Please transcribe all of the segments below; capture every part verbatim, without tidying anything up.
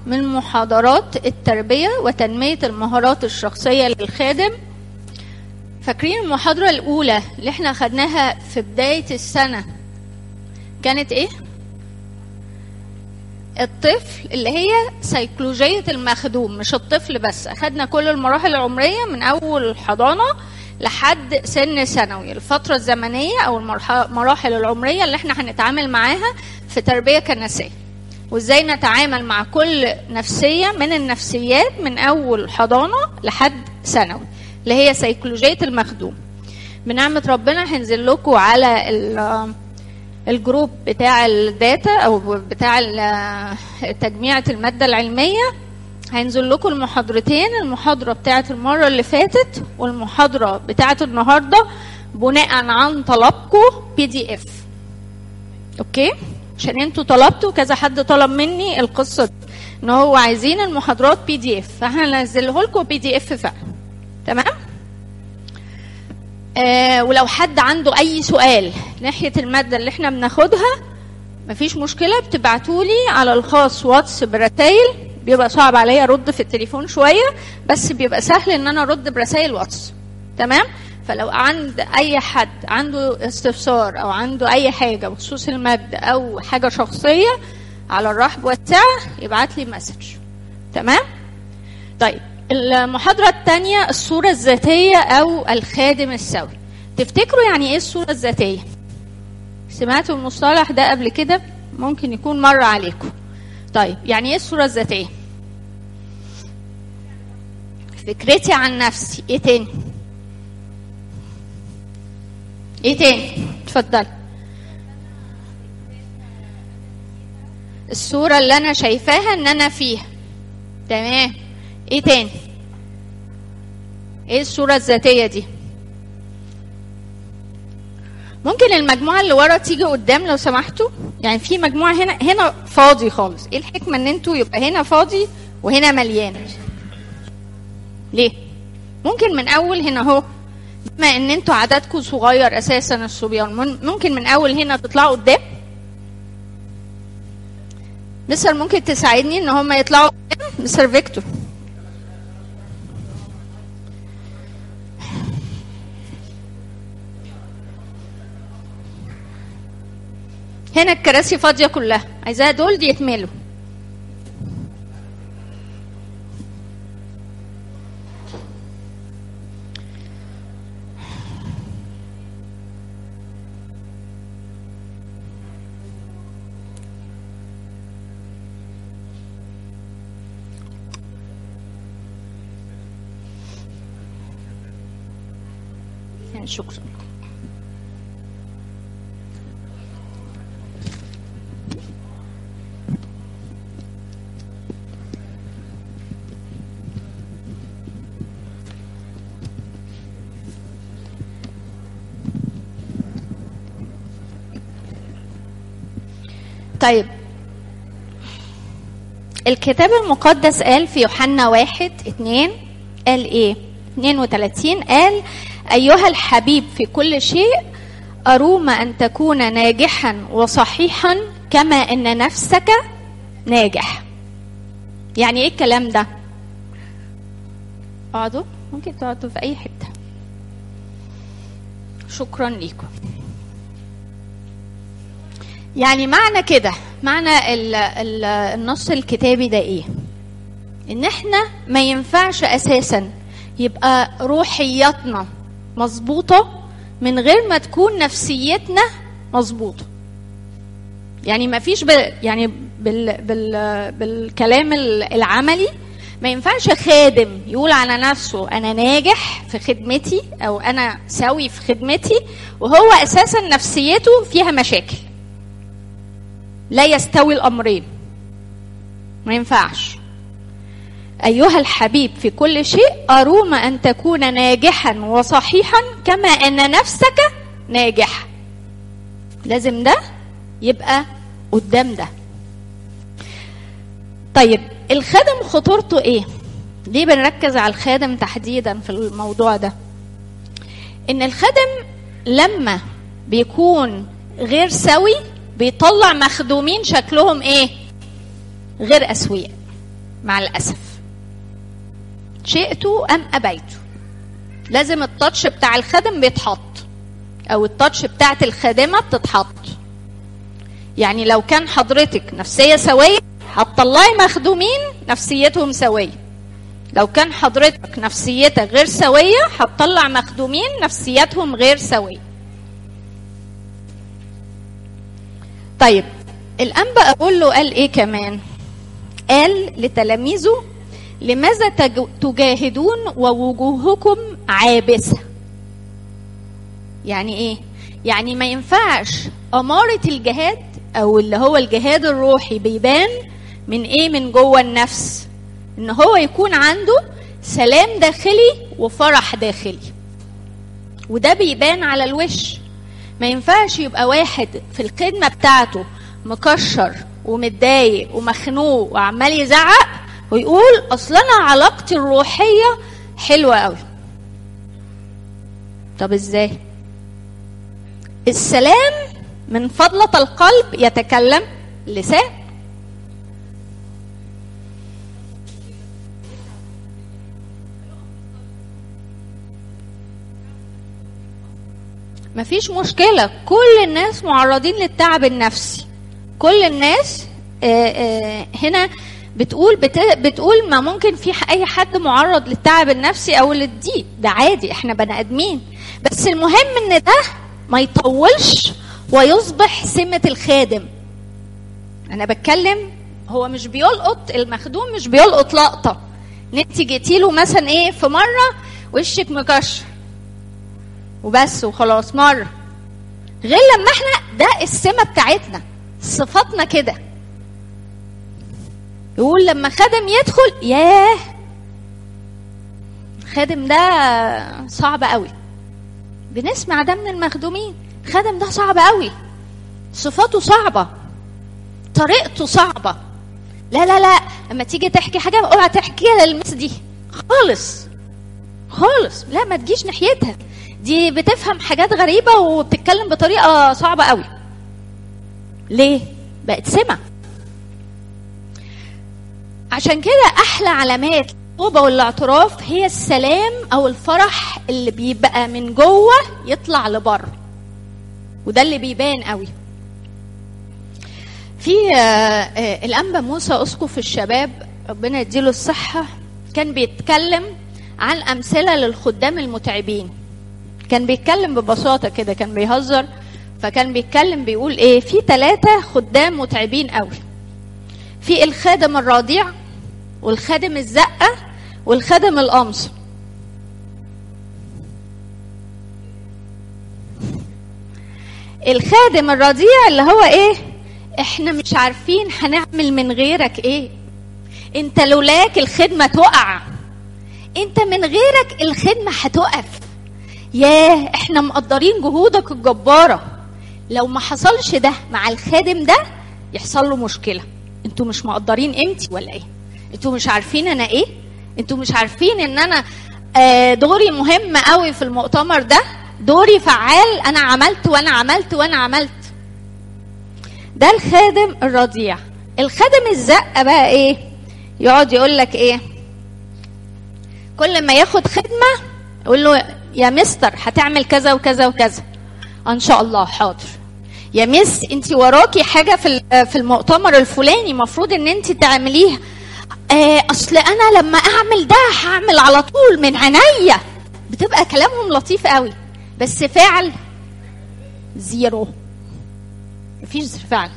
من محاضرات التربية وتنمية المهارات الشخصية للخادم. فاكرين المحاضرة الأولى اللي احنا خدناها في بداية السنة كانت ايه؟ الطفل، اللي هي سيكولوجية المخدوم. مش الطفل بس، أخدنا كل المراحل العمرية من أول الحضانة لحد سن ثانوي، الفترة الزمنية أو المراحل العمرية اللي احنا هنتعامل معاها في تربية كنسية، وازاي نتعامل مع كل نفسية من النفسيات من أول حضانة لحد ثانوي، اللي هي سيكولوجية المخدوم. بنعمة ربنا هنزل لكم على الجروب بتاع الداتا أو بتاع تجميعة المادة العلمية، هينزل لكم المحاضرتين، المحاضرة بتاعة المرة اللي فاتت والمحاضرة بتاعة النهاردة، بناء عن طلبكم بي دي اف. اوكي، عشان انتوا طلبتوا، كذا حد طلب مني القصة دي ان هو عايزين المحاضرات بي دي اف، فهنزله لكم بي دي اف فعلا. تمام. آه ولو حد عنده اي سؤال ناحية المادة اللي احنا بناخدها مفيش مشكلة، بتبعتولي على الخاص واتس برسائل. بيبقى صعب عليا ارد في التليفون شوية، بس بيبقى سهل ان انا ارد برسائل واتس. تمام. فلو عند اي حد عنده استفسار او عنده اي حاجة بخصوص المادة او حاجة شخصية، على الرحب والسعة يبعت لي مسج. تمام. طيب، المحاضرة الثانية الصورة الذاتية او الخادم السوي. تفتكروا يعني ايه الصورة الذاتية؟ سمعتوا المصطلح ده قبل كده؟ ممكن يكون مر عليكم. طيب، يعني ايه الصورة الذاتية؟ فكرتي عن نفسي. ايه تاني؟ ايه تاني؟ اتفضل. الصورة اللي انا شايفاها ان انا فيها. تمام. ايه تاني؟ ايه الصورة الذاتية دي؟ ممكن المجموعة اللي ورا تيجي قدام لو سمحتوا؟ يعني في مجموعة هنا هنا فاضي خالص. ايه الحكمة ان انتوا يبقى هنا فاضي وهنا مليان؟ ليه؟ ممكن من اول هنا اهو، بما ان انتوا عددكم صغير اساسا الصبيان، ممكن من اول هنا تطلعوا قدام. مستر ممكن تساعدني ان هم يطلعوا قدام؟ مستر فيكتور. هنا الكراسي فاضية كلها، عايزاها دول دي يتملوا. يعني شكرا. طيب، الكتاب المقدس قال في يوحنا واحد اتنين، قال ايه؟ اتنين وتلاتين، قال: أيها الحبيب في كل شيء أروم أن تكون ناجحا وصحيحا كما أن نفسك ناجح. يعني ايه الكلام ده؟ اقعدوا، ممكن تقعدوا في أي حتة. شكرا لكم. يعني معنى كده، معنى ال ال النص الكتابي ده ايه؟ ان احنا ما ينفعش اساسا يبقى روحياتنا مظبوطة من غير ما تكون نفسيتنا مظبوطة. يعني ما فيش بال يعني بال بال بالكلام العملي ما ينفعش خادم يقول على نفسه انا ناجح في خدمتي او انا سوي في خدمتي وهو اساسا نفسيته فيها مشاكل. لا يستوي الأمرين، ما ينفعش. أيها الحبيب في كل شيء أروم أن تكون ناجحا وصحيحا كما أن نفسك ناجح. لازم ده يبقى قدام ده. طيب، الخادم خطورته ايه؟ ليه بنركز على الخادم تحديدا في الموضوع ده؟ ان الخادم لما بيكون غير سوي بيطلع مخدومين شكلهم ايه؟ غير اسوياء. مع الاسف، شئتوا ام ابيتوا لازم التاتش بتاع الخادم بيتحط، او التاتش بتاعت الخادمه بتتحط. يعني لو كان حضرتك نفسيه سويه هتطلعي مخدومين نفسيتهم سويه، لو كان حضرتك نفسيتك غير سويه هتطلع مخدومين نفسيتهم غير سويه. طيب الانبا اقول له قال ايه كمان؟ قال لتلاميذه لماذا تجاهدون ووجوهكم عابسه؟ يعني ايه؟ يعني ما ينفعش اماره الجهاد او اللي هو الجهاد الروحي بيبان من ايه؟ من جوه النفس، ان هو يكون عنده سلام داخلي وفرح داخلي، وده بيبان على الوش. ما ينفعش يبقى واحد في الخدمه بتاعته مكشر ومتضايق ومخنوق وعمال يزعق ويقول اصل انا علاقتي الروحيه حلوه قوي. طب ازاي؟ السلام من فضلة القلب يتكلم لسان. مفيش مشكلة، كل الناس معرضين للتعب النفسي، كل الناس آآ آآ هنا بتقول بتقول ما ممكن في اي حد معرض للتعب النفسي او للضيق، ده عادي، احنا بني ادمين. بس المهم ان ده ما يطولش ويصبح سمة الخادم. انا بتكلم هو مش بيلقط، المخدوم مش بيلقط لقطة ان انت جيتي له مثلا ايه في مرة وشك مكشر وبس وخلاص مرة، غير لما احنا ده السمة بتاعتنا صفاتنا كده. يقول لما خادم يدخل ياه خادم ده صعب قوي، بنسمع ده من المخدومين، خادم ده صعب قوي، صفاته صعبة، طريقته صعبة. لا لا لا لما تيجي تحكي حاجة اوعى تحكيها للمس دي خالص خالص، لا ما تجيش ناحيتها، دي بتفهم حاجات غريبة وبتتكلم بطريقة صعبة قوي. ليه؟ بقت سمة. عشان كده احلى علامات التوبة والاعتراف هي السلام او الفرح اللي بيبقى من جوه يطلع لبره، وده اللي بيبان قوي. في الانبا موسى اسقف الشباب ربنا يديله الصحة كان بيتكلم عن امثلة للخدام المتعبين، كان بيتكلم ببساطة كده، كان بيهزر، فكان بيتكلم بيقول ايه؟ في ثلاثة خدام متعبين قوي، في الخادم الرضيع والخادم الزقة والخادم القمص. الخادم الرضيع اللي هو ايه؟ احنا مش عارفين هنعمل من غيرك ايه، انت لولاك الخدمة تقع، انت من غيرك الخدمة هتقف، ياه احنا مقدرين جهودك الجبارة، لو ما حصلش ده مع الخادم ده يحصل له مشكلة، انتوا مش مقدرين قيمتي ولا ايه؟ انتوا مش عارفين انا ايه؟ انتوا مش عارفين ان انا دوري مهم قوي في المؤتمر ده، دوري فعال، انا عملت وانا عملت وانا عملت. ده الخادم الرضيع. الخادم الزقة بقى ايه؟ يقعد يقول لك ايه؟ كل ما ياخد خدمة يقول له يا مستر هتعمل كذا وكذا وكذا، ان شاء الله حاضر. يا مس انت وراكي حاجة في في المؤتمر الفلاني مفروض ان انت تعمليها، آه اصل انا لما اعمل ده هعمل على طول من عينيا. بتبقى كلامهم لطيف قوي بس فعل زيرو، مفيش فعل.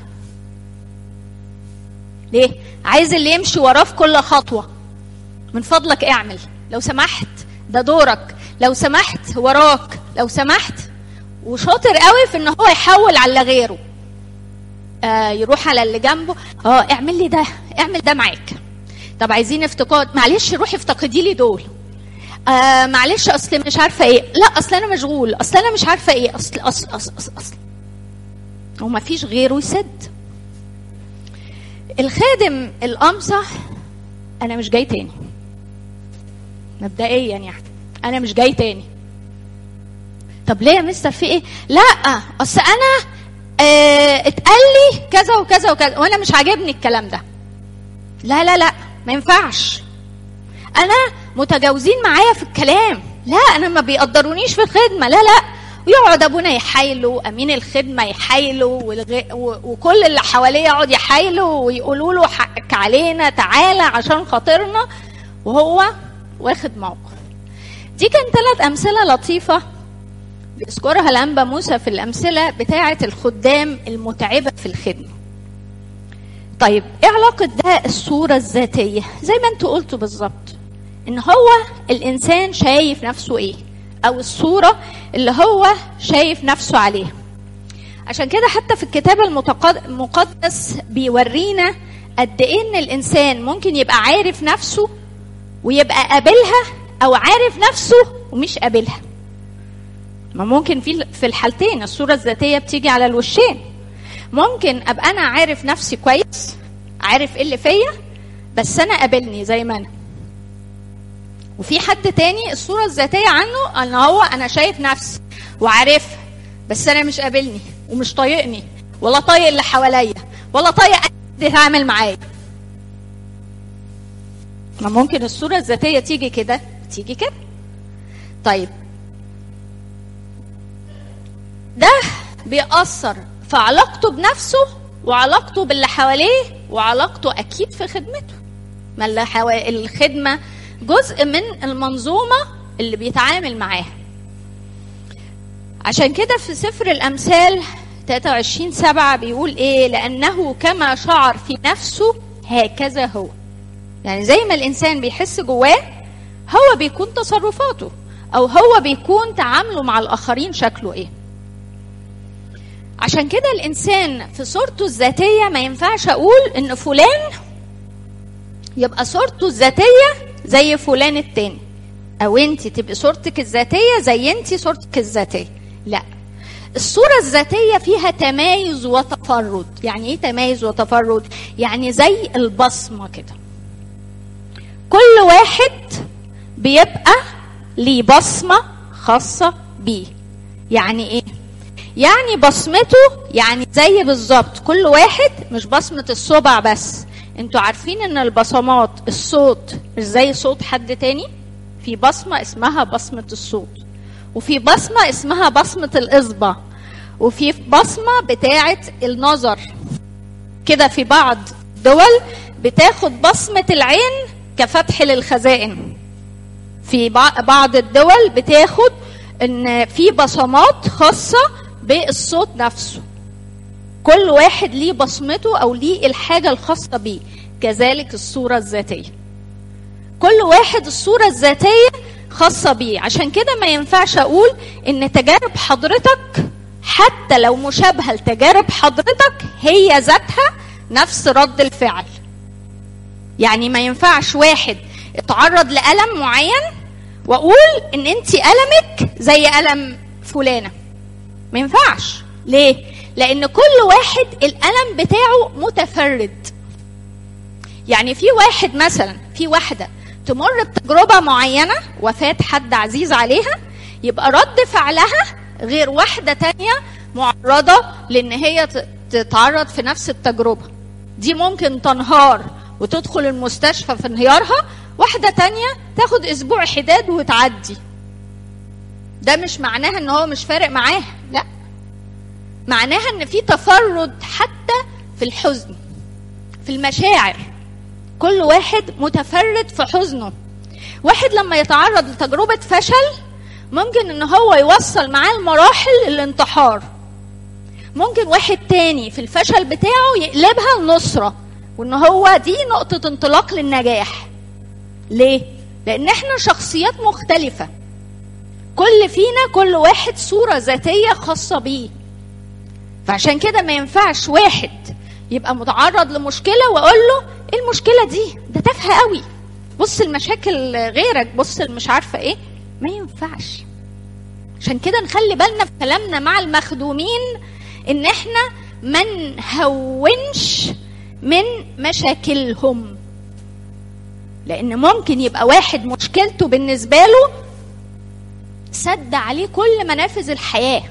ليه؟ عايز اللي يمشي وراه في كل خطوة، من فضلك اعمل لو سمحت، ده دورك، لو سمحت وراك، لو سمحت. وشاطر قوي في ان هو يحول على غيره، آه يروح على اللي جنبه، اه اعمل لي ده، اعمل ده معاك. طب عايزين افتقاد، معلش روحي افتقدي لي دول، آه معلش اصل مش عارفه ايه، لا اصل انا مشغول، اصل انا مش عارفه ايه، اصل اصل اصل اصل, أصل. وما فيش غيره يسد. الخادم القمصة انا مش جاي تاني، مبدئيا يعني انا مش جاي تاني. طب ليه يا مستر في ايه؟ لا اصل انا اه اتقال لي كذا وكذا وكذا وانا مش عاجبني الكلام ده. لا لا لا ما ينفعش. انا متجاوزين معايا في الكلام، لا انا ما بيقدرونيش في الخدمه، لا لا. ويقعد ابونا يحايله، امين الخدمه يحايله، والغ... وكل اللي حواليه يقعد يحايله ويقولوا له حقك علينا، تعالى عشان خاطرنا، وهو واخد موقف. دي كان ثلاث امثله لطيفه بيذكرها الانبا موسى في الامثله بتاعه الخدام المتعبه في الخدمه. طيب ايه علاقه ده الصوره الذاتيه؟ زي ما انتوا قلتوا بالظبط، ان هو الانسان شايف نفسه ايه، او الصوره اللي هو شايف نفسه عليها. عشان كده حتى في الكتاب المقدس بيورينا قد ايه ان الانسان ممكن يبقى عارف نفسه ويبقى قابلها، او عارف نفسه ومش قابلها. ما ممكن في في الحالتين الصوره الذاتيه بتيجي على الوشين. ممكن ابقى انا عارف نفسي كويس، عارف ايه اللي فيا، بس انا قابلني زي ما انا. وفي حد تاني الصوره الذاتيه عنه ان هو انا شايف نفسي وعارفها، بس انا مش قابلني ومش طايقني، ولا طايق اللي حواليا، ولا طايق حد يتعامل معايا. ما ممكن الصوره الذاتيه تيجي كده تيجي كده. طيب ده بيأثر في علاقته بنفسه وعلاقته باللي حواليه وعلاقته اكيد في خدمته. ما اللي حوا... الخدمه جزء من المنظومه اللي بيتعامل معاها. عشان كده في سفر الامثال ثلاثة وعشرين سبعة بيقول ايه؟ لانه كما شعر في نفسه هكذا هو. يعني زي ما الانسان بيحس جواه هو بيكون تصرفاته، او هو بيكون تعامله مع الاخرين شكله ايه. عشان كده الانسان في صورته الذاتيه ما ينفعش اقول ان فلان يبقى صورته الذاتيه زي فلان التاني، او انت تبقى صورتك الذاتيه زي انت صورتك الذاتيه. لا، الصوره الذاتيه فيها تمايز وتفرد. يعني ايه تمايز وتفرد؟ يعني زي البصمه كده، كل واحد بيبقى ليه بصمه خاصه بيه. يعني ايه؟ يعني بصمته يعني زي بالظبط كل واحد، مش بصمه الصبع بس. انتوا عارفين ان البصمات الصوت مش زي صوت حد تاني. في بصمه اسمها بصمه الصوت، وفي بصمه اسمها بصمه الاصبع، وفي بصمه بتاعه النظر. كده في بعض دول بتاخد بصمه العين كفتح للخزائن. في بعض الدول بتاخد ان في بصمات خاصه بالصوت نفسه. كل واحد ليه بصمته او ليه الحاجه الخاصه بيه. كذلك الصوره الذاتيه، كل واحد الصوره الذاتيه خاصه بيه. عشان كده ما ينفعش اقول ان تجارب حضرتك حتى لو مشابهه لتجارب حضرتك هي ذاتها نفس رد الفعل. يعني ما ينفعش واحد اتعرض لألم معين واقول ان انت ألمك زي ألم فلانه. ما ينفعش. ليه؟ لان كل واحد الألم بتاعه متفرد. يعني في واحد مثلا، في واحدة تمر بتجربة معينة، وفاة حد عزيز عليها، يبقى رد فعلها غير واحدة تانية معرضة لان هي تتعرض في نفس التجربة. دي ممكن تنهار وتدخل المستشفى في انهيارها، واحدة تانية تاخد اسبوع حداد وتعدي. ده مش معناها ان هو مش فارق معاها، لا، معناها ان في تفرد حتى في الحزن، في المشاعر. كل واحد متفرد في حزنه. واحد لما يتعرض لتجربة فشل ممكن ان هو يوصل معاه المراحل الانتحار. ممكن واحد تاني في الفشل بتاعه يقلبها النصرة، وان هو دي نقطة انطلاق للنجاح. ليه؟ لان احنا شخصيات مختلفة، كل فينا كل واحد صورة ذاتية خاصة بيه. فعشان كده ما ينفعش واحد يبقى متعرض لمشكلة واقول له ايه المشكلة دي؟ ده تافهة قوي، بص المشاكل غيرك، بص مش عارفة ايه. ما ينفعش. عشان كده نخلي بالنا في كلامنا مع المخدومين ان احنا ما نهونش من مشاكلهم. لان ممكن يبقى واحد مشكلته بالنسبة له سد عليه كل منافذ الحياة.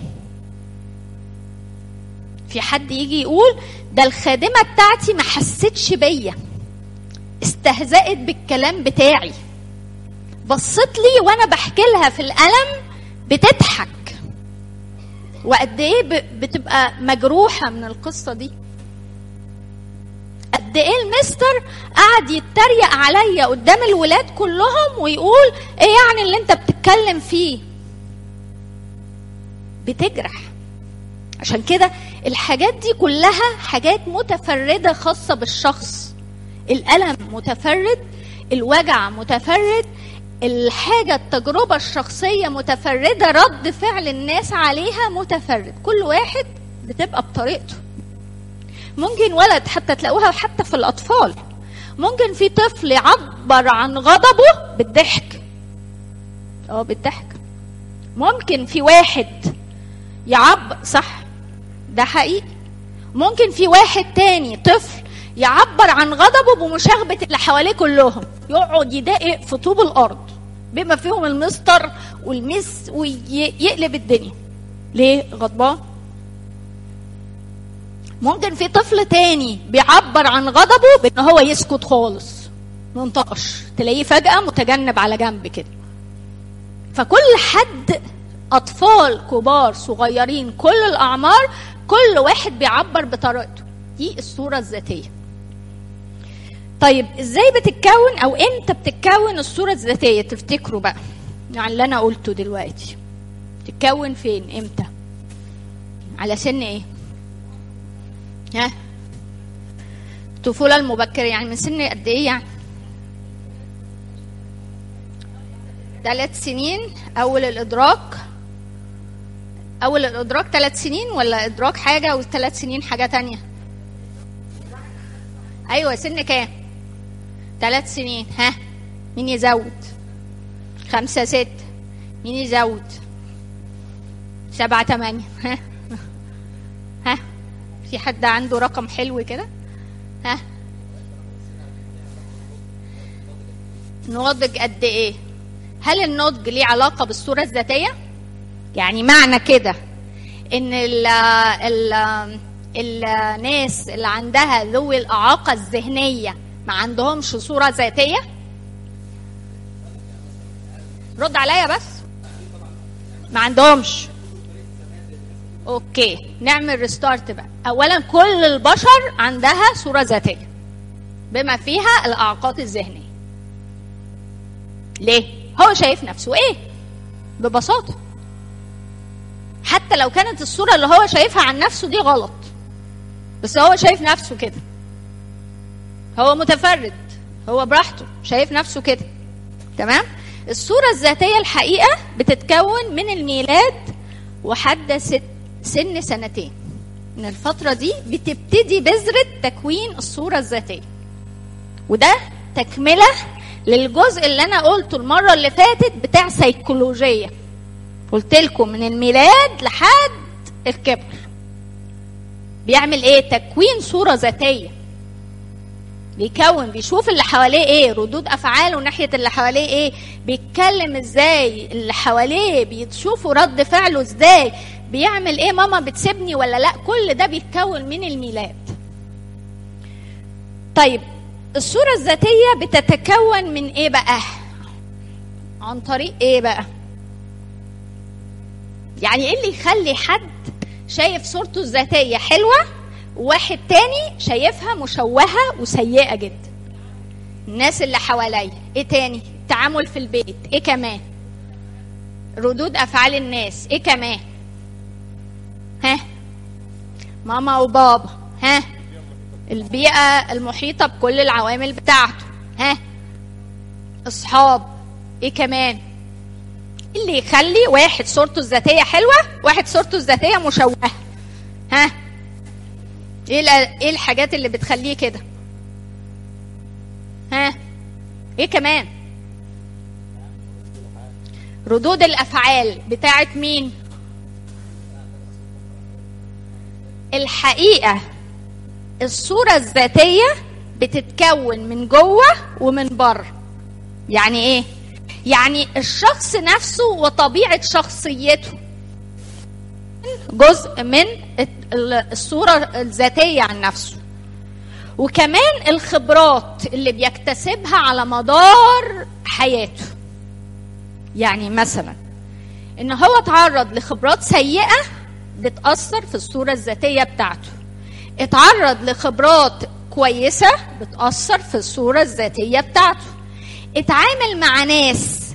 في حد يجي يقول ده الخادمة بتاعتي ما حستش بيا، است... استهزأت بالكلام بتاعي، بصت لي وانا بحكي لها في الألم بتضحك، وقد ايه بتبقى مجروحة من القصة دي. قد ايه المستر قعد يتريق عليا قدام الولاد كلهم ويقول ايه يعني اللي انت بتتكلم فيه. بتجرح. عشان كده الحاجات دي كلها حاجات متفردة خاصة بالشخص. الألم متفرد، الوجع متفرد، الحاجة التجربة الشخصية متفردة، رد فعل الناس عليها متفرد. كل واحد بتبقى بطريقته. ممكن ولد، حتى تلاقوها حتى في الأطفال، ممكن في طفل يعبر عن غضبه بالضحك. اه بالضحك. ممكن في واحد يعبر، صح ده حقيقي. ممكن في واحد تاني طفل يعبر عن غضبه بمشاغبة اللي حواليه كلهم، يقعد يدقق في طوب الأرض بما فيهم المستر والمس ويقلب الدنيا. ليه؟ غضبان. ممكن في طفل تاني بيعبر عن غضبه بان هو يسكت خالص، منطقش، تلاقيه فجأة متجنب على جنب كده. فكل حد، اطفال كبار صغيرين كل الاعمار، كل واحد بيعبر بطريقته. دي الصورة الذاتية. طيب ازاي بتتكون او امتى بتتكون الصورة الذاتية؟ تفتكروا بقى يعني اللي انا قلته دلوقتي تتكون فين؟ امتى؟ على سن ايه؟ ها؟ الطفولة المبكرة، يعني من سن قد ايه يعني؟ ثلاث سنين اول الادراك. اول الادراك ثلاث سنين، ولا ادراك حاجة وثلاث سنين حاجة تانية؟ ايوه سن كام؟ ثلاث سنين. ها؟ مين يزود؟ خمسة ست. مين يزود؟ سبعة تمانية. ها؟ ها؟ في حد عنده رقم حلو كده؟ ها؟ نضج قد ايه؟ هل النضج ليه علاقة بالصورة الذاتية؟ يعني معنى كده ان ال ال الناس اللي عندها ذوي الإعاقة الذهنية ما عندهمش صورة ذاتية؟ رد عليا بس. ما عندهمش. اوكي نعمل ريستارت بقى. اولا كل البشر عندها صورة ذاتية بما فيها الإعاقات الذهنية. ليه؟ هو شايف نفسه ايه؟ ببساطة. حتى لو كانت الصورة اللي هو شايفها عن نفسه دي غلط، بس هو شايف نفسه كده. هو متفرد، هو براحته شايف نفسه كده. تمام؟ الصورة الذاتية الحقيقة بتتكون من الميلاد وحد سن سنتين. من الفترة دي بتبتدي بذرة تكوين الصورة الذاتية. وده تكملة للجزء اللي أنا قلته المرة اللي فاتت بتاع سيكولوجية. قلت لكم من الميلاد لحد الكبر بيعمل ايه؟ تكوين صورة ذاتية. بيكون، بيشوف اللي حواليه ايه، ردود افعاله ناحية اللي حواليه ايه، بيتكلم ازاي اللي حواليه، بيشوفوا رد فعله ازاي، بيعمل ايه، ماما بتسيبني ولا لا. كل ده بيتكون من الميلاد. طيب الصورة الذاتية بتتكون من ايه بقى؟ عن طريق ايه بقى؟ يعني ايه اللي يخلي حد شايف صورته الذاتية حلوة وواحد تاني شايفها مشوهة وسيئة جدا؟ الناس اللي حواليا. ايه تاني؟ التعامل في البيت. ايه كمان؟ ردود افعال الناس. ايه كمان؟ ها؟ ماما وبابا. ها؟ البيئة المحيطة بكل العوامل بتاعته. ها؟ اصحاب. ايه كمان؟ اللي يخلي واحد صورته الذاتية حلوة واحد صورته الذاتية مشوهة؟ ها؟ ايه ايه الحاجات اللي بتخليه كده؟ ها؟ ايه كمان؟ ردود الافعال بتاعت مين؟ الحقيقة الصورة الذاتية بتتكون من جوه ومن بره. يعني ايه؟ يعني الشخص نفسه وطبيعة شخصيته جزء من الصورة الذاتية عن نفسه. وكمان الخبرات اللي بيكتسبها على مدار حياته. يعني مثلا ان هو اتعرض لخبرات سيئة بتأثر في الصورة الذاتية بتاعته، اتعرض لخبرات كويسة بتأثر في الصورة الذاتية بتاعته، اتعامل مع ناس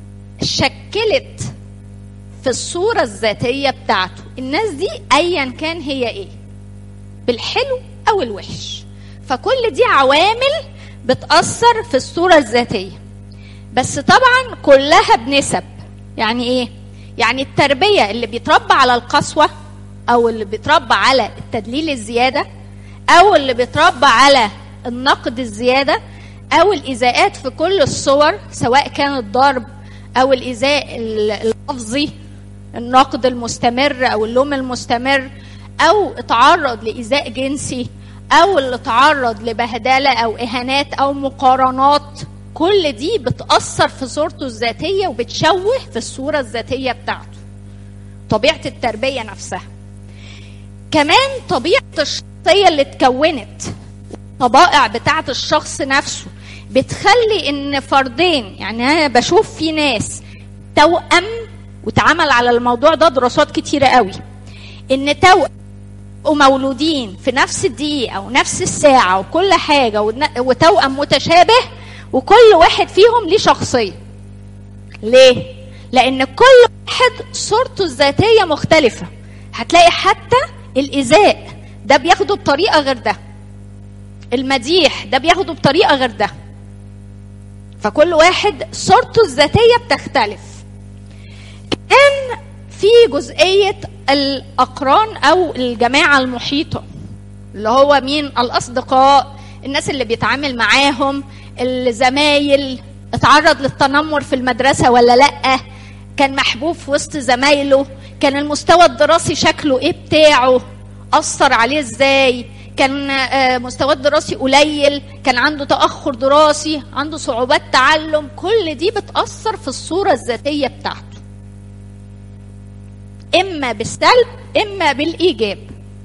شكلت في الصورة الذاتية بتاعته. الناس دي ايا كان هي ايه، بالحلو او الوحش، فكل دي عوامل بتأثر في الصورة الذاتية. بس طبعا كلها بنسب. يعني ايه؟ يعني التربية اللي بيتربى على القسوة، او اللي بيتربى على التدليل الزيادة، او اللي بيتربى على النقد الزيادة، او الايذاءات في كل الصور، سواء كان الضرب او الايذاء اللفظي، النقد المستمر او اللوم المستمر، او اتعرض لايذاء جنسي، او اللي اتعرض لبهدله او اهانات او مقارنات، كل دي بتأثر في صورته الذاتية وبتشوه في الصورة الذاتية بتاعته. طبيعة التربية نفسها. كمان طبيعة الشخصية اللي اتكونت، الطبائع بتاعة الشخص نفسه بتخلي ان فردين، يعني انا بشوف في ناس توأم، واتعمل على الموضوع ده دراسات كتيرة قوي، ان توأم ومولودين في نفس الدقيقة ونفس الساعة وكل حاجة، وتوأم متشابه، وكل واحد فيهم ليه شخصية. ليه؟ لأن كل واحد صورته الذاتية مختلفة. هتلاقي حتى الإيذاء ده بياخده بطريقة غير ده، المديح ده بياخده بطريقة غير ده، فكل واحد صورته الذاتية بتختلف. كمان في جزئية الأقران أو الجماعة المحيطة، اللي هو مين؟ الأصدقاء، الناس اللي بيتعامل معاهم، الزمايل، اتعرض للتنمر في المدرسة ولا لأ، كان محبوب في وسط زمايله، كان المستوى الدراسي شكله ايه بتاعه، أثر عليه ازاي، كان مستوى الدراسي قليل، كان عنده تأخر دراسي، عنده صعوبات تعلم، كل دي بتأثر في الصورة الذاتية بتاعته، إما بالسلب إما بالإيجاب.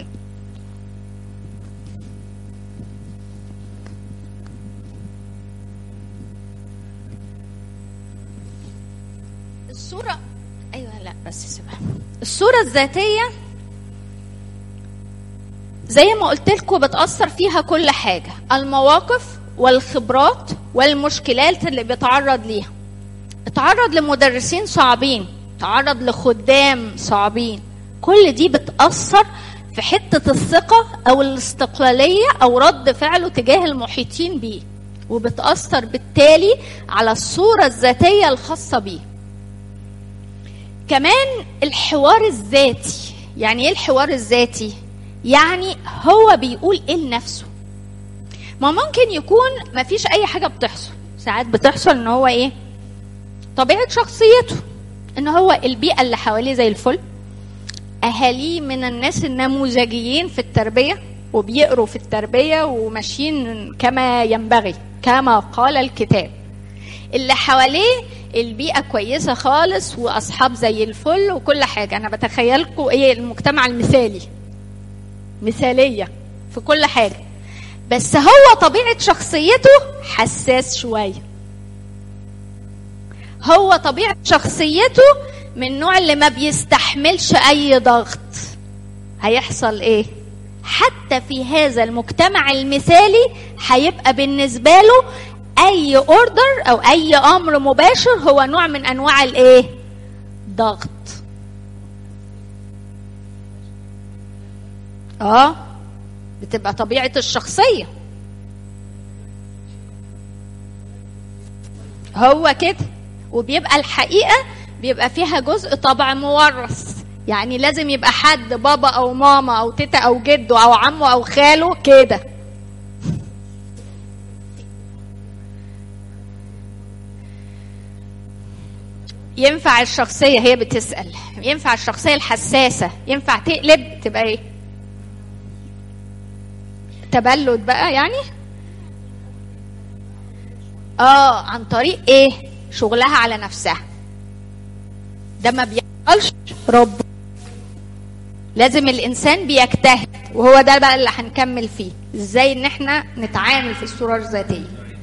الصورة أيوة لا بس سيبها. الصورة الذاتية زي ما قلت لكم بتأثر فيها كل حاجة، المواقف والخبرات والمشكلات اللي بيتعرض ليها. اتعرض لمدرسين صعبين، تعرض لخدام صعبين، كل دي بتأثر في حتة الثقة أو الاستقلالية أو رد فعله تجاه المحيطين بيه، وبتأثر بالتالي على الصورة الذاتية الخاصة بيه. كمان الحوار الذاتي. يعني ايه الحوار الذاتي؟ يعني هو بيقول ايه لنفسه. ما ممكن يكون ما فيش اي حاجة بتحصل، ساعات بتحصل ان هو ايه؟ طبيعة شخصيته، ان هو البيئة اللي حواليه زي الفل، اهاليه من الناس النموذجيين في التربية وبيقروا في التربية وماشيين كما ينبغي كما قال الكتاب، اللي حواليه البيئة كويسة خالص واصحاب زي الفل وكل حاجة. انا بتخيلكم ايه؟ المجتمع المثالي، مثالية في كل حاجة، بس هو طبيعة شخصيته حساس شوية، هو طبيعة شخصيته من النوع اللي ما بيستحملش اي ضغط. هيحصل ايه؟ حتى في هذا المجتمع المثالي هيبقى بالنسبة له اي اوردر او اي امر مباشر هو نوع من انواع الايه؟ ضغط. اه بتبقى طبيعة الشخصية هو كده، وبيبقى الحقيقة بيبقى فيها جزء طبع مورث. يعني لازم يبقى حد بابا او ماما او تيتا او جده او عمه او خاله كده. ينفع الشخصية، هي بتسأل، ينفع الشخصية الحساسة ينفع تقلب تبقى ايه؟ تبلد بقى يعني؟ اه عن طريق ايه؟ شغلها على نفسها. ده ما بيحصلش رب لازم الانسان بيجتهد، وهو ده بقى اللي هنكمل فيه، ازاي ان احنا نتعامل في الصورة الذاتية.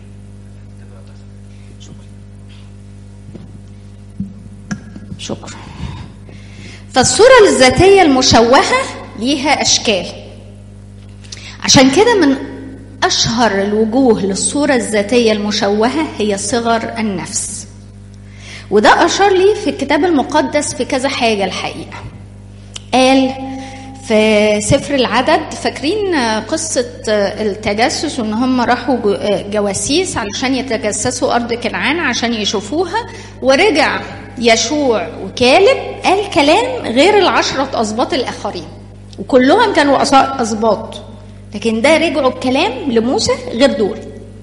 شكرا. فالصورة الذاتية المشوهة ليها اشكال، عشان كده من اشهر الوجوه للصورة الذاتية المشوهة هي صغر النفس، وده اشار لي في الكتاب المقدس في كذا حاجة الحقيقة. قال في سفر العدد، فاكرين قصة التجسس وان هم راحوا جواسيس علشان يتجسسوا ارض كنعان عشان يشوفوها، ورجع يشوع وكالب قال كلام غير العشرة اسباط الاخرين، وكلهم كانوا اسباط، لكن ده رجعوا بكلام لموسى غير دول.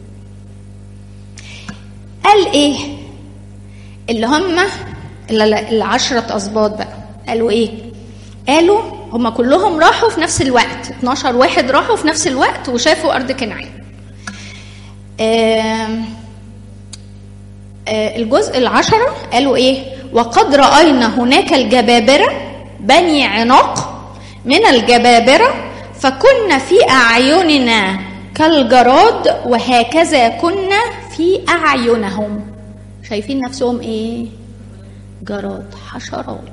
قال ايه اللي هم العشرة اسباط بقى؟ قالوا ايه؟ قالوا هم كلهم راحوا في نفس الوقت، اتناشر واحد راحوا في نفس الوقت وشافوا ارض كنعان. الجزء العشرة قالوا ايه؟ وقد رأينا هناك الجبابرة بني عناق من الجبابرة، فكنا في أعيننا كالجراد وهكذا كنا في أعينهم. شايفين نفسهم ايه؟ جراد، حشرات.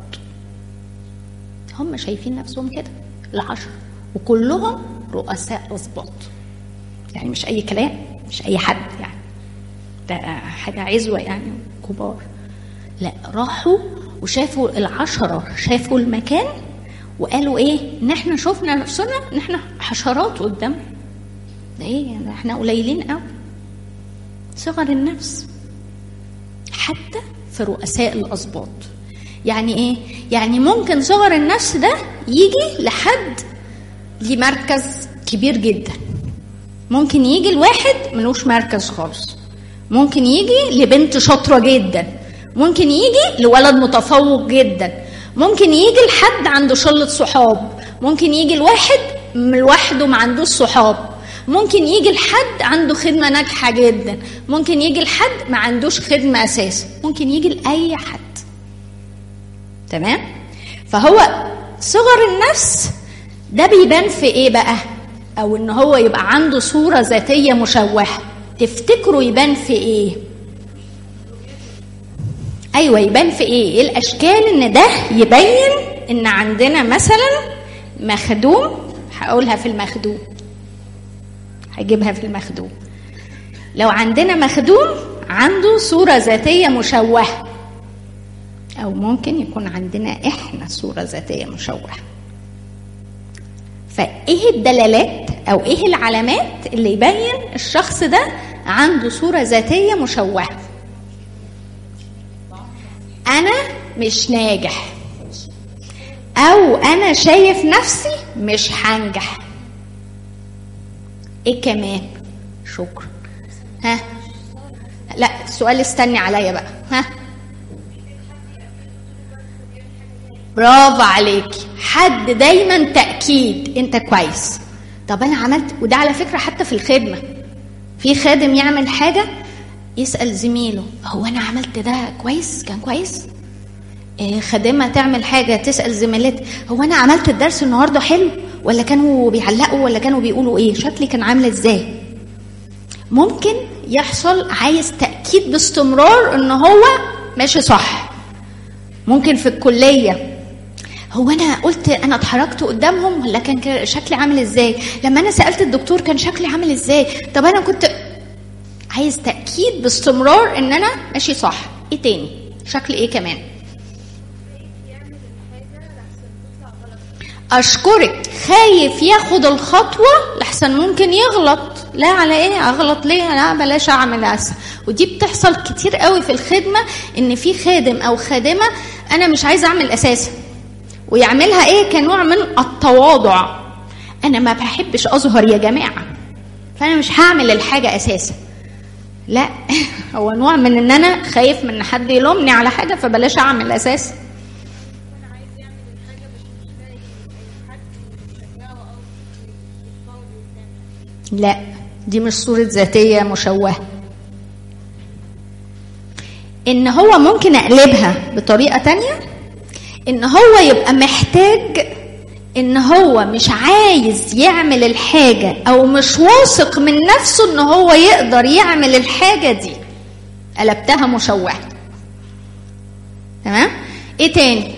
هم شايفين نفسهم كده العشرة، وكلهم رؤساء أسباط، يعني مش أي كلام، مش أي حد يعني، ده حاجة عزوة يعني كبار. لا، راحوا وشافوا العشرة، شافوا المكان وقالوا ايه؟ ان احنا شفنا نفسنا ان احنا حشرات قدام، ده ايه يعني؟ احنا قليلين قوي. صغر النفس حتى في رؤساء الأسباط. يعني ايه؟ يعني ممكن صغر النفس ده يجي لحد لمركز كبير جدا، ممكن يجي لواحد ملوش مركز خالص، ممكن يجي لبنت شاطرة جدا، ممكن يجي لولد متفوق جدا، ممكن يجي لحد عنده شلة صحاب، ممكن يجي لواحد لوحده ما عندوش صحاب، ممكن يجي لحد عنده خدمة ناجحة جدا، ممكن يجي لحد ما عندوش خدمة أساسا، ممكن يجي لأي حد. تمام؟ فهو صغر النفس ده بيبان في ايه بقى؟ او ان هو يبقى عنده صورة ذاتية مشوهة، تفتكروا يبان في ايه؟ ايوه، يبان في ايه؟ ايه الاشكال ان ده يبين ان عندنا مثلا مخدوم؟ هقولها في المخدوم، هجيبها في المخدوم. لو عندنا مخدوم عنده صورة ذاتية مشوهة، او ممكن يكون عندنا احنا صورة ذاتية مشوهة. فايه الدلالات او ايه العلامات اللي يبين الشخص ده عنده صورة ذاتية مشوهة؟ انا مش ناجح، او انا شايف نفسي مش هنجح. ايه كمان؟ شكرا. ها لا، السؤال استني عليا بقى. ها برافو عليكي، حد دايما تأكيد انت كويس. طب انا عملت، وده على فكرة حتى في الخدمة، في خادم يعمل حاجة يسأل زميله هو انا عملت ده كويس؟ كان كويس؟ إيه، خادمة تعمل حاجة تسأل زميلتها هو انا عملت الدرس النهاردة حلو، ولا كانوا بيعلقوا، ولا كانوا بيقولوا ايه، شكلي كان عامل ازاي؟ ممكن يحصل عايز تأكيد باستمرار ان هو ماشي صح. ممكن في الكلية هو انا قلت انا اتحركت قدامهم ولا كان شكلي عامل ازاي؟ لما انا سألت الدكتور كان شكلي عامل ازاي؟ طب انا كنت عايز تأكيد باستمرار ان انا ماشي صح. ايه تاني؟ شكل ايه كمان؟ اشكرك، خايف ياخد الخطوة لحسن ممكن يغلط. لا، على ايه اغلط ليه؟ لا بلاش اعمل اسا. ودي بتحصل كتير قوي في الخدمة، ان في خادم او خادمة انا مش عايز اعمل اساسا، ويعملها ايه كنوع من التواضع. انا ما بحبش اظهر يا جماعة، فانا مش هعمل الحاجة اساسا. لا، هو نوع من ان انا خايف من حد يلومني على حاجة فبلاش اعمل اساسا. لا، دي مش صورة ذاتية مشوهة. ان هو ممكن اقلبها بطريقة تانية، ان هو يبقى محتاج ان هو مش عايز يعمل الحاجة او مش واثق من نفسه ان هو يقدر يعمل الحاجة دي، قلبتها مشوهة. تمام؟ ايه تاني؟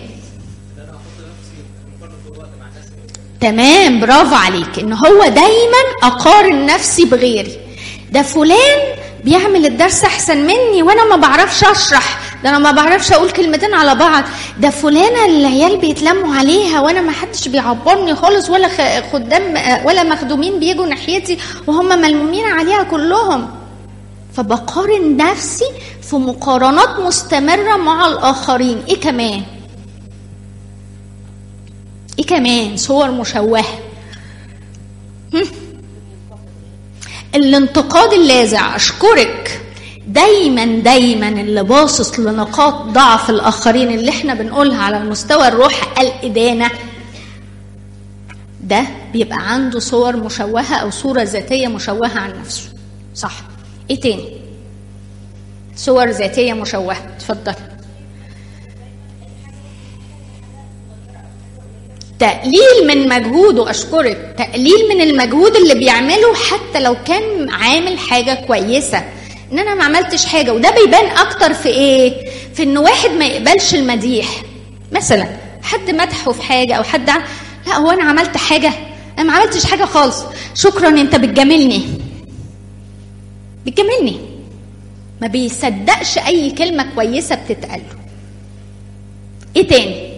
تمام، برافو عليك. ان هو دايما اقارن نفسي بغيري، ده فلان بيعمل الدرس احسن مني وانا ما بعرفش اشرح، ده انا ما بعرفش اقول كلمتين على بعض، ده فلانه العيال بيتلموا عليها وانا ما حدش بيعبرني خالص، ولا خدام ولا مخدومين بيجوا ناحيتي وهم ملمومين عليها كلهم. فبقارن نفسي في مقارنات مستمره مع الاخرين. ايه كمان؟ ايه كمان؟ صور مشوهه. الانتقاد اللاذع. اشكرك. دايما دايما اللي باصص لنقاط ضعف الاخرين اللي احنا بنقولها على المستوى الروح، الادانه، ده بيبقى عنده صور مشوهه او صوره ذاتيه مشوهه عن نفسه. صح. ايه تاني؟ صور ذاتيه مشوهه. اتفضل. تقليل من مجهوده. اشكرك. تقليل من المجهود اللي بيعمله حتى لو كان عامل حاجه كويسه، ان انا ما عملتش حاجه. وده بيبان اكتر في ايه؟ في ان واحد ما يقبلش المديح. مثلا حد مدحه في حاجه او حد ع... لا هو انا عملت حاجه؟ انا ما عملتش حاجه خالص. شكرا، انت بتجاملني. بتجاملني. ما بيصدقش اي كلمه كويسه بتتقال له. ايه تاني؟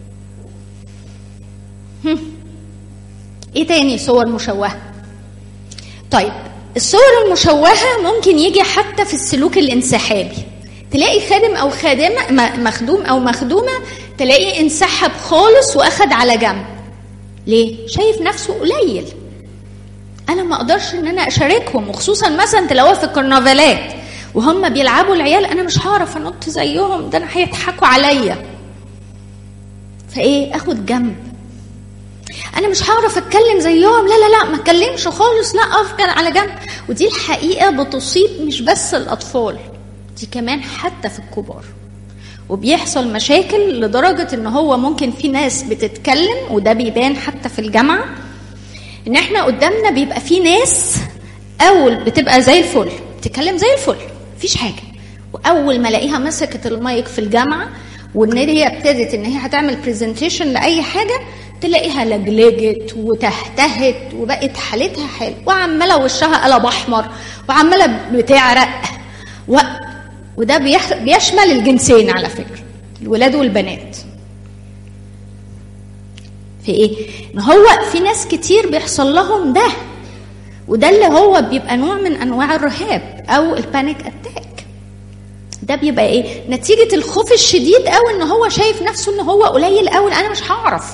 هم. ايه تاني صور مشوهه؟ طيب الصور المشوهه ممكن يجي حتى في السلوك الانسحابي. تلاقي خادم او خادمه، مخدوم او مخدومه، تلاقيه انسحب خالص واخد على جنب. ليه؟ شايف نفسه قليل، انا ما اقدرش ان انا اشاركهم. وخصوصا مثلا تلاقوها في الكرنفالات وهم بيلعبوا العيال، انا مش هعرف انط زيهم، ده انا هيضحكوا عليا، فايه؟ اخد جنب. انا مش هعرف اتكلم زيهم، لا لا لا ما اتكلمش خالص، لا اقف على جنب. ودي الحقيقه بتصيب مش بس الاطفال، دي كمان حتى في الكبار. وبيحصل مشاكل لدرجه ان هو ممكن في ناس بتتكلم، وده بيبان حتى في الجامعه، ان احنا قدامنا بيبقى في ناس اول بتبقى زي الفل، بتتكلم زي الفل مفيش حاجه، واول ما الاقيها مسكت المايك في الجامعه وان هي ابتدت ان هي هتعمل برزنتيشن لاي حاجه، تلاقيها لجلجت وتهتهت وبقت حالتها حلو، وعماله وشها قلب احمر وعماله بتعرق و... وده بيح... بيشمل الجنسين على فكره، الولاد والبنات. في ايه؟ ان هو في ناس كتير بيحصل لهم ده، وده اللي هو بيبقى نوع من انواع الرهاب او البانيك اتاك. ده بيبقى ايه؟ نتيجه الخوف الشديد، او ان هو شايف نفسه ان هو قليل قوي، انا مش هعرف.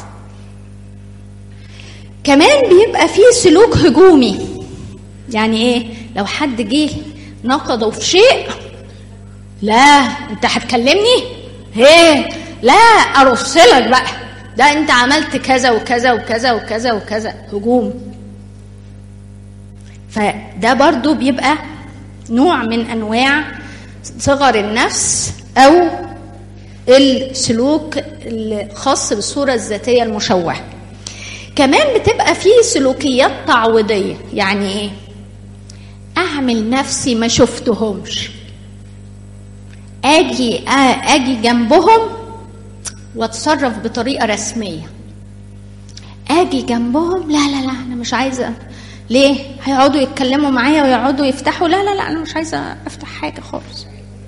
كمان بيبقى فيه سلوك هجومي. يعني ايه؟ لو حد جه نقضه في شيء، لا انت هتكلمني؟ هيه لا ارسلك بقى، ده انت عملت كذا وكذا وكذا وكذا وكذا. هجوم. فده برضو بيبقى نوع من انواع صغر النفس او السلوك الخاص بالصورة الذاتية المشوهة. كمان بتبقى فيه سلوكيات تعويضية. يعني ايه؟ اعمل نفسي ما شفتهمش، اجي اجي جنبهم واتصرف بطريقة رسمية، اجي جنبهم لا لا لا انا مش عايزة. ليه؟ هيقعدوا يتكلموا معايا ويقعدوا يفتحوا، لا لا لا انا مش عايزة افتح حاجة خالص.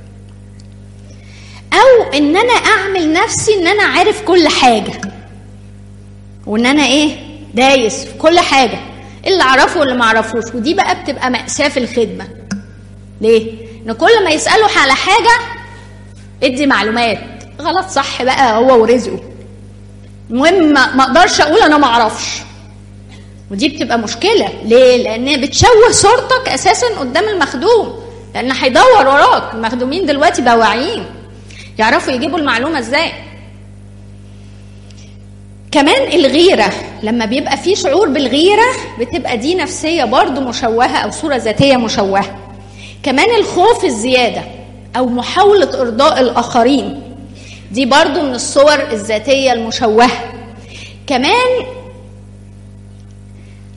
او ان انا اعمل نفسي ان انا عارف كل حاجة، وان انا ايه؟ دايس في كل حاجة، اللي اعرفه واللي ما اعرفوش. ودي بقى بتبقى مأساة في الخدمة. ليه؟ ان كل ما يسألوا على حاجة ادي معلومات غلط صح بقى هو ورزقه. المهم ما اقدرش اقول انا ما اعرفش، ودي بتبقى مشكلة. ليه؟ لان بتشوه صورتك اساسا قدام المخدوم، لان هيدور وراك. المخدومين دلوقتي بقوا واعيين، يعرفوا يجيبوا المعلومة ازاي. كمان الغيرة، لما بيبقى فيه شعور بالغيرة بتبقى دي نفسية برضو مشوهة او صورة ذاتية مشوهة. كمان الخوف الزيادة او محاولة ارضاء الاخرين، دي برضو من الصور الذاتية المشوهة. كمان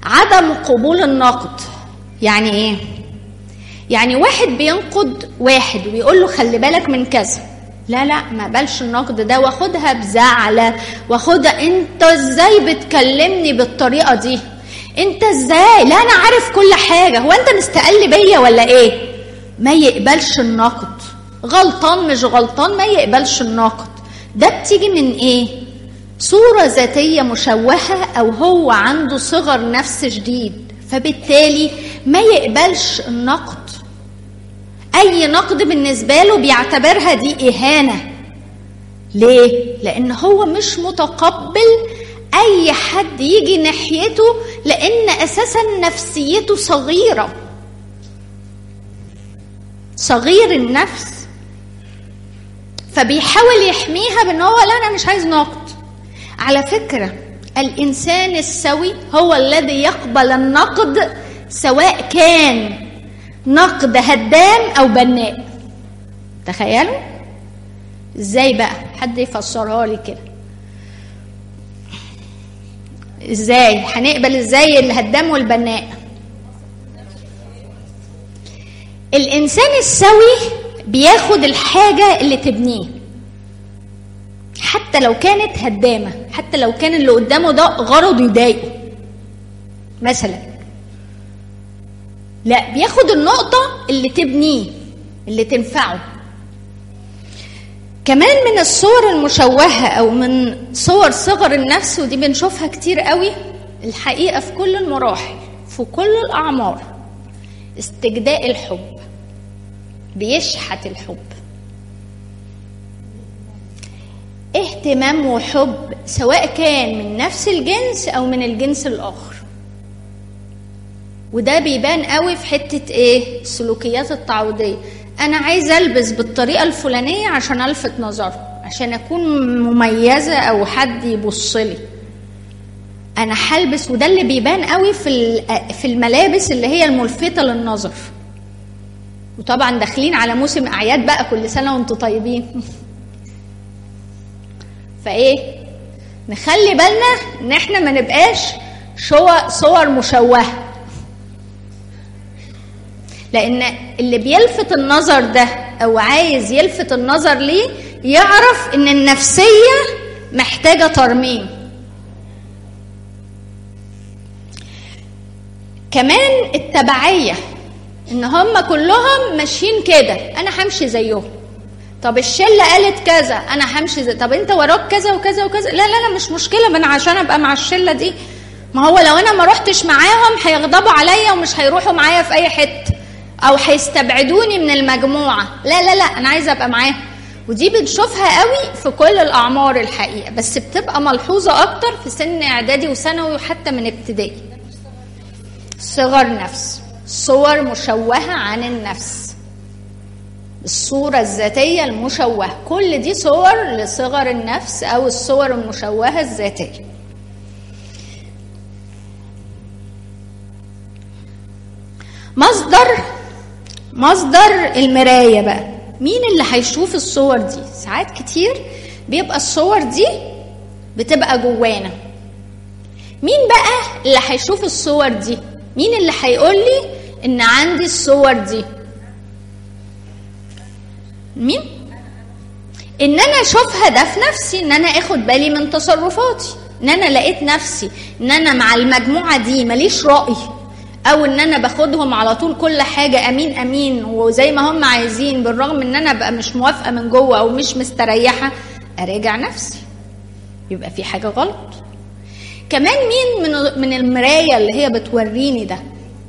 عدم قبول النقد يعني ايه؟ يعني واحد بينقد واحد ويقول له خلي بالك من كذا، لا لا ما قبلش النقد ده واخدها بزعلة، واخدها انت ازاي بتكلمني بالطريقة دي، انت ازاي، لا انا عارف كل حاجة، هو انت مستقل بيا ولا ايه؟ ما يقبلش النقد، غلطان مش غلطان ما يقبلش النقد. ده بتيجي من ايه؟ صورة ذاتية مشوهة، او هو عنده صغر نفس شديد، فبالتالي ما يقبلش النقد. اي نقد بالنسبة له بيعتبرها دي اهانة. ليه؟ لان هو مش متقبل اي حد يجي ناحيته، لان اساسا نفسيته صغيرة، صغير النفس، فبيحاول يحميها بان هو لا انا مش عايز نقد. على فكرة الانسان السوي هو الذي يقبل النقد، سواء كان نقد هدام او بناء. تخيلوا ازاي بقى؟ حد يفسرها لي كده، ازاي هنقبل ازاي الهدام والبناء؟ الانسان السوي بياخد الحاجة اللي تبنيه حتى لو كانت هدامة، حتى لو كان اللي قدامه ده غرض يضايقه مثلا، لا بياخد النقطة اللي تبنيه اللي تنفعه. كمان من الصور المشوهة او من صور صغر النفس، ودي بنشوفها كتير قوي الحقيقة في كل المراحل في كل الأعمار، استجداء الحب، بيشحت الحب، اهتمام وحب سواء كان من نفس الجنس او من الجنس الاخر. وده بيبان قوي في حتة ايه؟ السلوكيات التعويضية. انا عايز البس بالطريقة الفلانية عشان الفت نظره، عشان اكون مميزة او حد يبص لي، انا هلبس. وده اللي بيبان قوي في في الملابس اللي هي الملفتة للنظر. وطبعا داخلين على موسم اعياد بقى، كل سنة وانتم طيبين. فايه نخلي بالنا ان احنا ما نبقاش صور مشوهة، لان اللي بيلفت النظر ده او عايز يلفت النظر ليه يعرف ان النفسية محتاجة ترميم. كمان التبعية، ان هم كلهم ماشيين كده انا همشي زيهم. طب الشله قالت كذا انا همشي زي، طب انت وراك كذا وكذا وكذا، لا لا لا مش مشكله، ما انا عشان ابقى مع الشله دي، ما هو لو انا ما رحتش معاهم هيغضبوا عليا ومش هيروحوا معايا في اي حته، او هيستبعدوني من المجموعه. لا لا لا انا عايزه ابقى معاهم. ودي بنشوفها قوي في كل الاعمار الحقيقه، بس بتبقى ملحوظه اكتر في سن اعدادي وثانوي وحتى من ابتدائي. صغر نفس، صور مشوهه عن النفس، الصورة الذاتية المشوهة، كل دي صور لصغر النفس أو الصور المشوهة الذاتية. مصدر مصدر المراية بقى، مين اللي هيشوف الصور دي؟ ساعات كتير بيبقى الصور دي بتبقى جوانا. مين بقى اللي هيشوف الصور دي؟ مين اللي هيقول لي إن عندي الصور دي؟ مين؟ ان انا اشوفها ده في نفسي، ان انا اخد بالي من تصرفاتي، ان انا لقيت نفسي ان انا مع المجموعة دي ماليش رأي، او ان انا باخدهم على طول كل حاجة امين امين وزي ما هم عايزين، بالرغم ان انا بقى مش موافقة من جوه او مش مستريحة، اراجع نفسي، يبقى في حاجة غلط. كمان مين من من المراية اللي هي بتوريني ده؟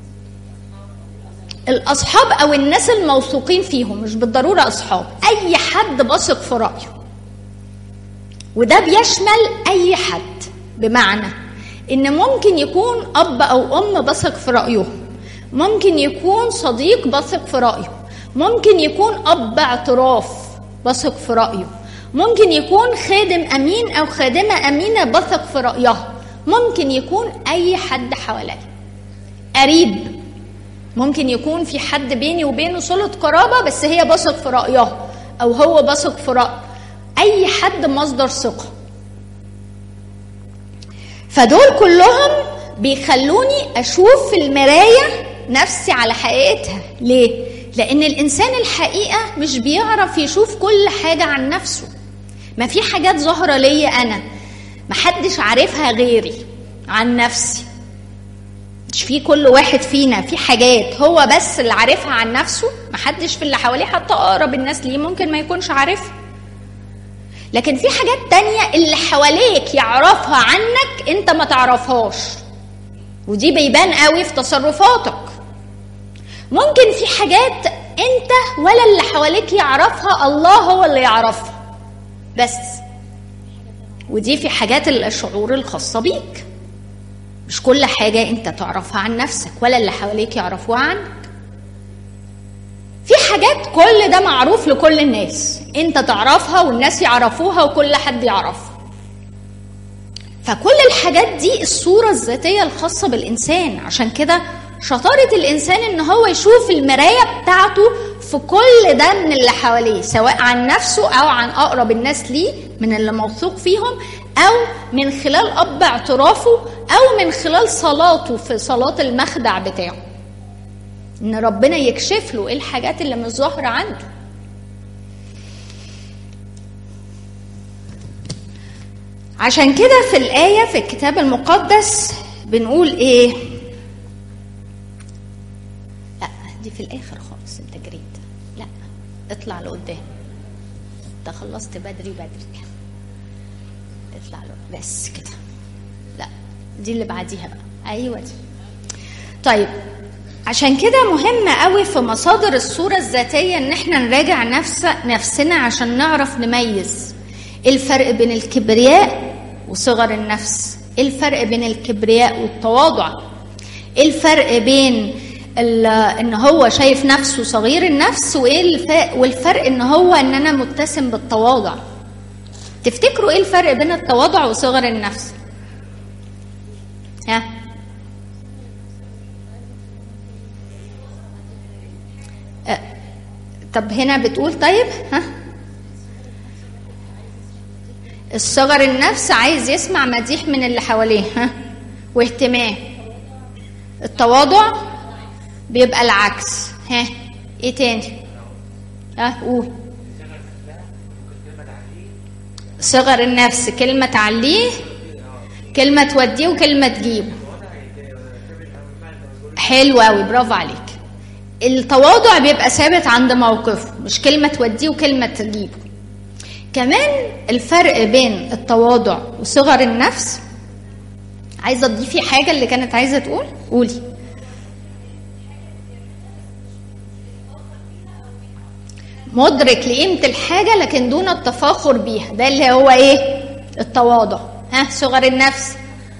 الأصحاب أو الناس الموثوقين فيهم، مش بالضرورة أصحاب، أي حد بثق في رأيه، وده بيشمل أي حد، بمعنى إن ممكن يكون أب أو أم بثق في رأيهم، ممكن يكون صديق بثق في رأيه، ممكن يكون أب اعتراف بثق في رأيه، ممكن يكون خادم أمين أو خادمة أمينة بثق في رأيها، ممكن يكون أي حد حوالي، قريب، ممكن يكون في حد بيني وبينه صلة قرابة بس هي بثق في رأيها أو هو بثق في رأيه، أي حد مصدر ثقة. فدول كلهم بيخلوني اشوف في المرايه نفسي على حقيقتها. ليه؟ لان الانسان الحقيقه مش بيعرف يشوف كل حاجه عن نفسه. ما في حاجات ظاهره ليا انا محدش عارفها غيري عن نفسي. مش في كل واحد فينا في حاجات هو بس اللي عارفها عن نفسه، محدش في اللي حواليه حتى اقرب الناس ليه ممكن ما يكونش عارفها. لكن في حاجات تانية اللي حواليك يعرفها عنك انت ما تعرفهاش، ودي بيبان قوي في تصرفاتك. ممكن في حاجات انت ولا اللي حواليك يعرفها، الله هو اللي يعرفها بس، ودي في حاجات الشعور الخاصة بيك. مش كل حاجة انت تعرفها عن نفسك ولا اللي حواليك يعرفوها عنك. في حاجات كل ده معروف لكل الناس، انت تعرفها والناس يعرفوها وكل حد يعرفها. فكل الحاجات دي الصورة الذاتية الخاصة بالإنسان. عشان كده شطارة الإنسان إن هو يشوف المراية بتاعته في كل ده من اللي حواليه، سواء عن نفسه أو عن أقرب الناس ليه من اللي موثوق فيهم، أو من خلال أب اعترافه، أو من خلال صلاته في صلاة المخدع بتاعه، إن ربنا يكشف له إيه الحاجات اللي مش ظاهرة عنده. عشان كده في الآية في الكتاب المقدس بنقول إيه؟ لا دي في الآخر خالص، أنت جريت، لا اطلع لقدام، أنت خلصت بدري بدري، اطلع له بس كده، لا دي اللي بعديها بقى، أيوة دي. طيب عشان كده مهم قوي في مصادر الصورة الذاتية إن احنا نراجع نفس نفسنا عشان نعرف نميز الفرق بين الكبرياء وصغر النفس، الفرق بين الكبرياء والتواضع، الفرق بين ان هو شايف نفسه صغير النفس، والفرق ان هو ان انا متسم بالتواضع. تفتكروا ايه الفرق بين التواضع وصغر النفس؟ ها أه. طب هنا بتقول طيب ها الصغر النفس عايز يسمع مديح من اللي حواليه ها واهتمام. التواضع بيبقى العكس. ها ايه تاني؟ ها قول. صغر النفس كلمة تعليه، كلمة توديه وكلمة تجيبه. حلو قوي، برافو عليك. التواضع بيبقى ثابت عند موقفه، مش كلمة توديه وكلمة تجيبه. كمان الفرق بين التواضع وصغر النفس، عايزة تضيفي حاجة اللي كانت عايزة تقول؟ قولي. مدرك لقيمة الحاجة لكن دون التفاخر بيها، ده اللي هو ايه؟ التواضع. ها صغر النفس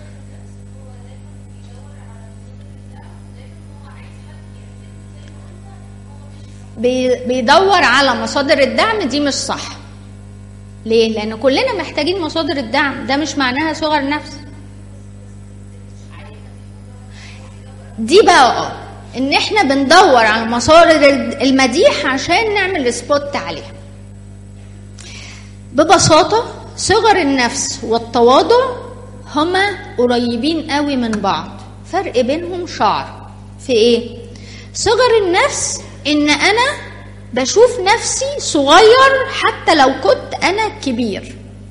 بيدور على مصادر الدعم، دي مش صح. ليه؟ لأن كلنا محتاجين مصادر الدعم، ده مش معناها صغر نفس. دي بقى ان احنا بندور على مصادر المديح عشان نعمل سبوت عليها. ببساطة صغر النفس والتواضع هما قريبين قوي من بعض، فرق بينهم شعر. في ايه؟ صغر النفس ان انا بشوف نفسي صغير حتى لو كنت انا كبير،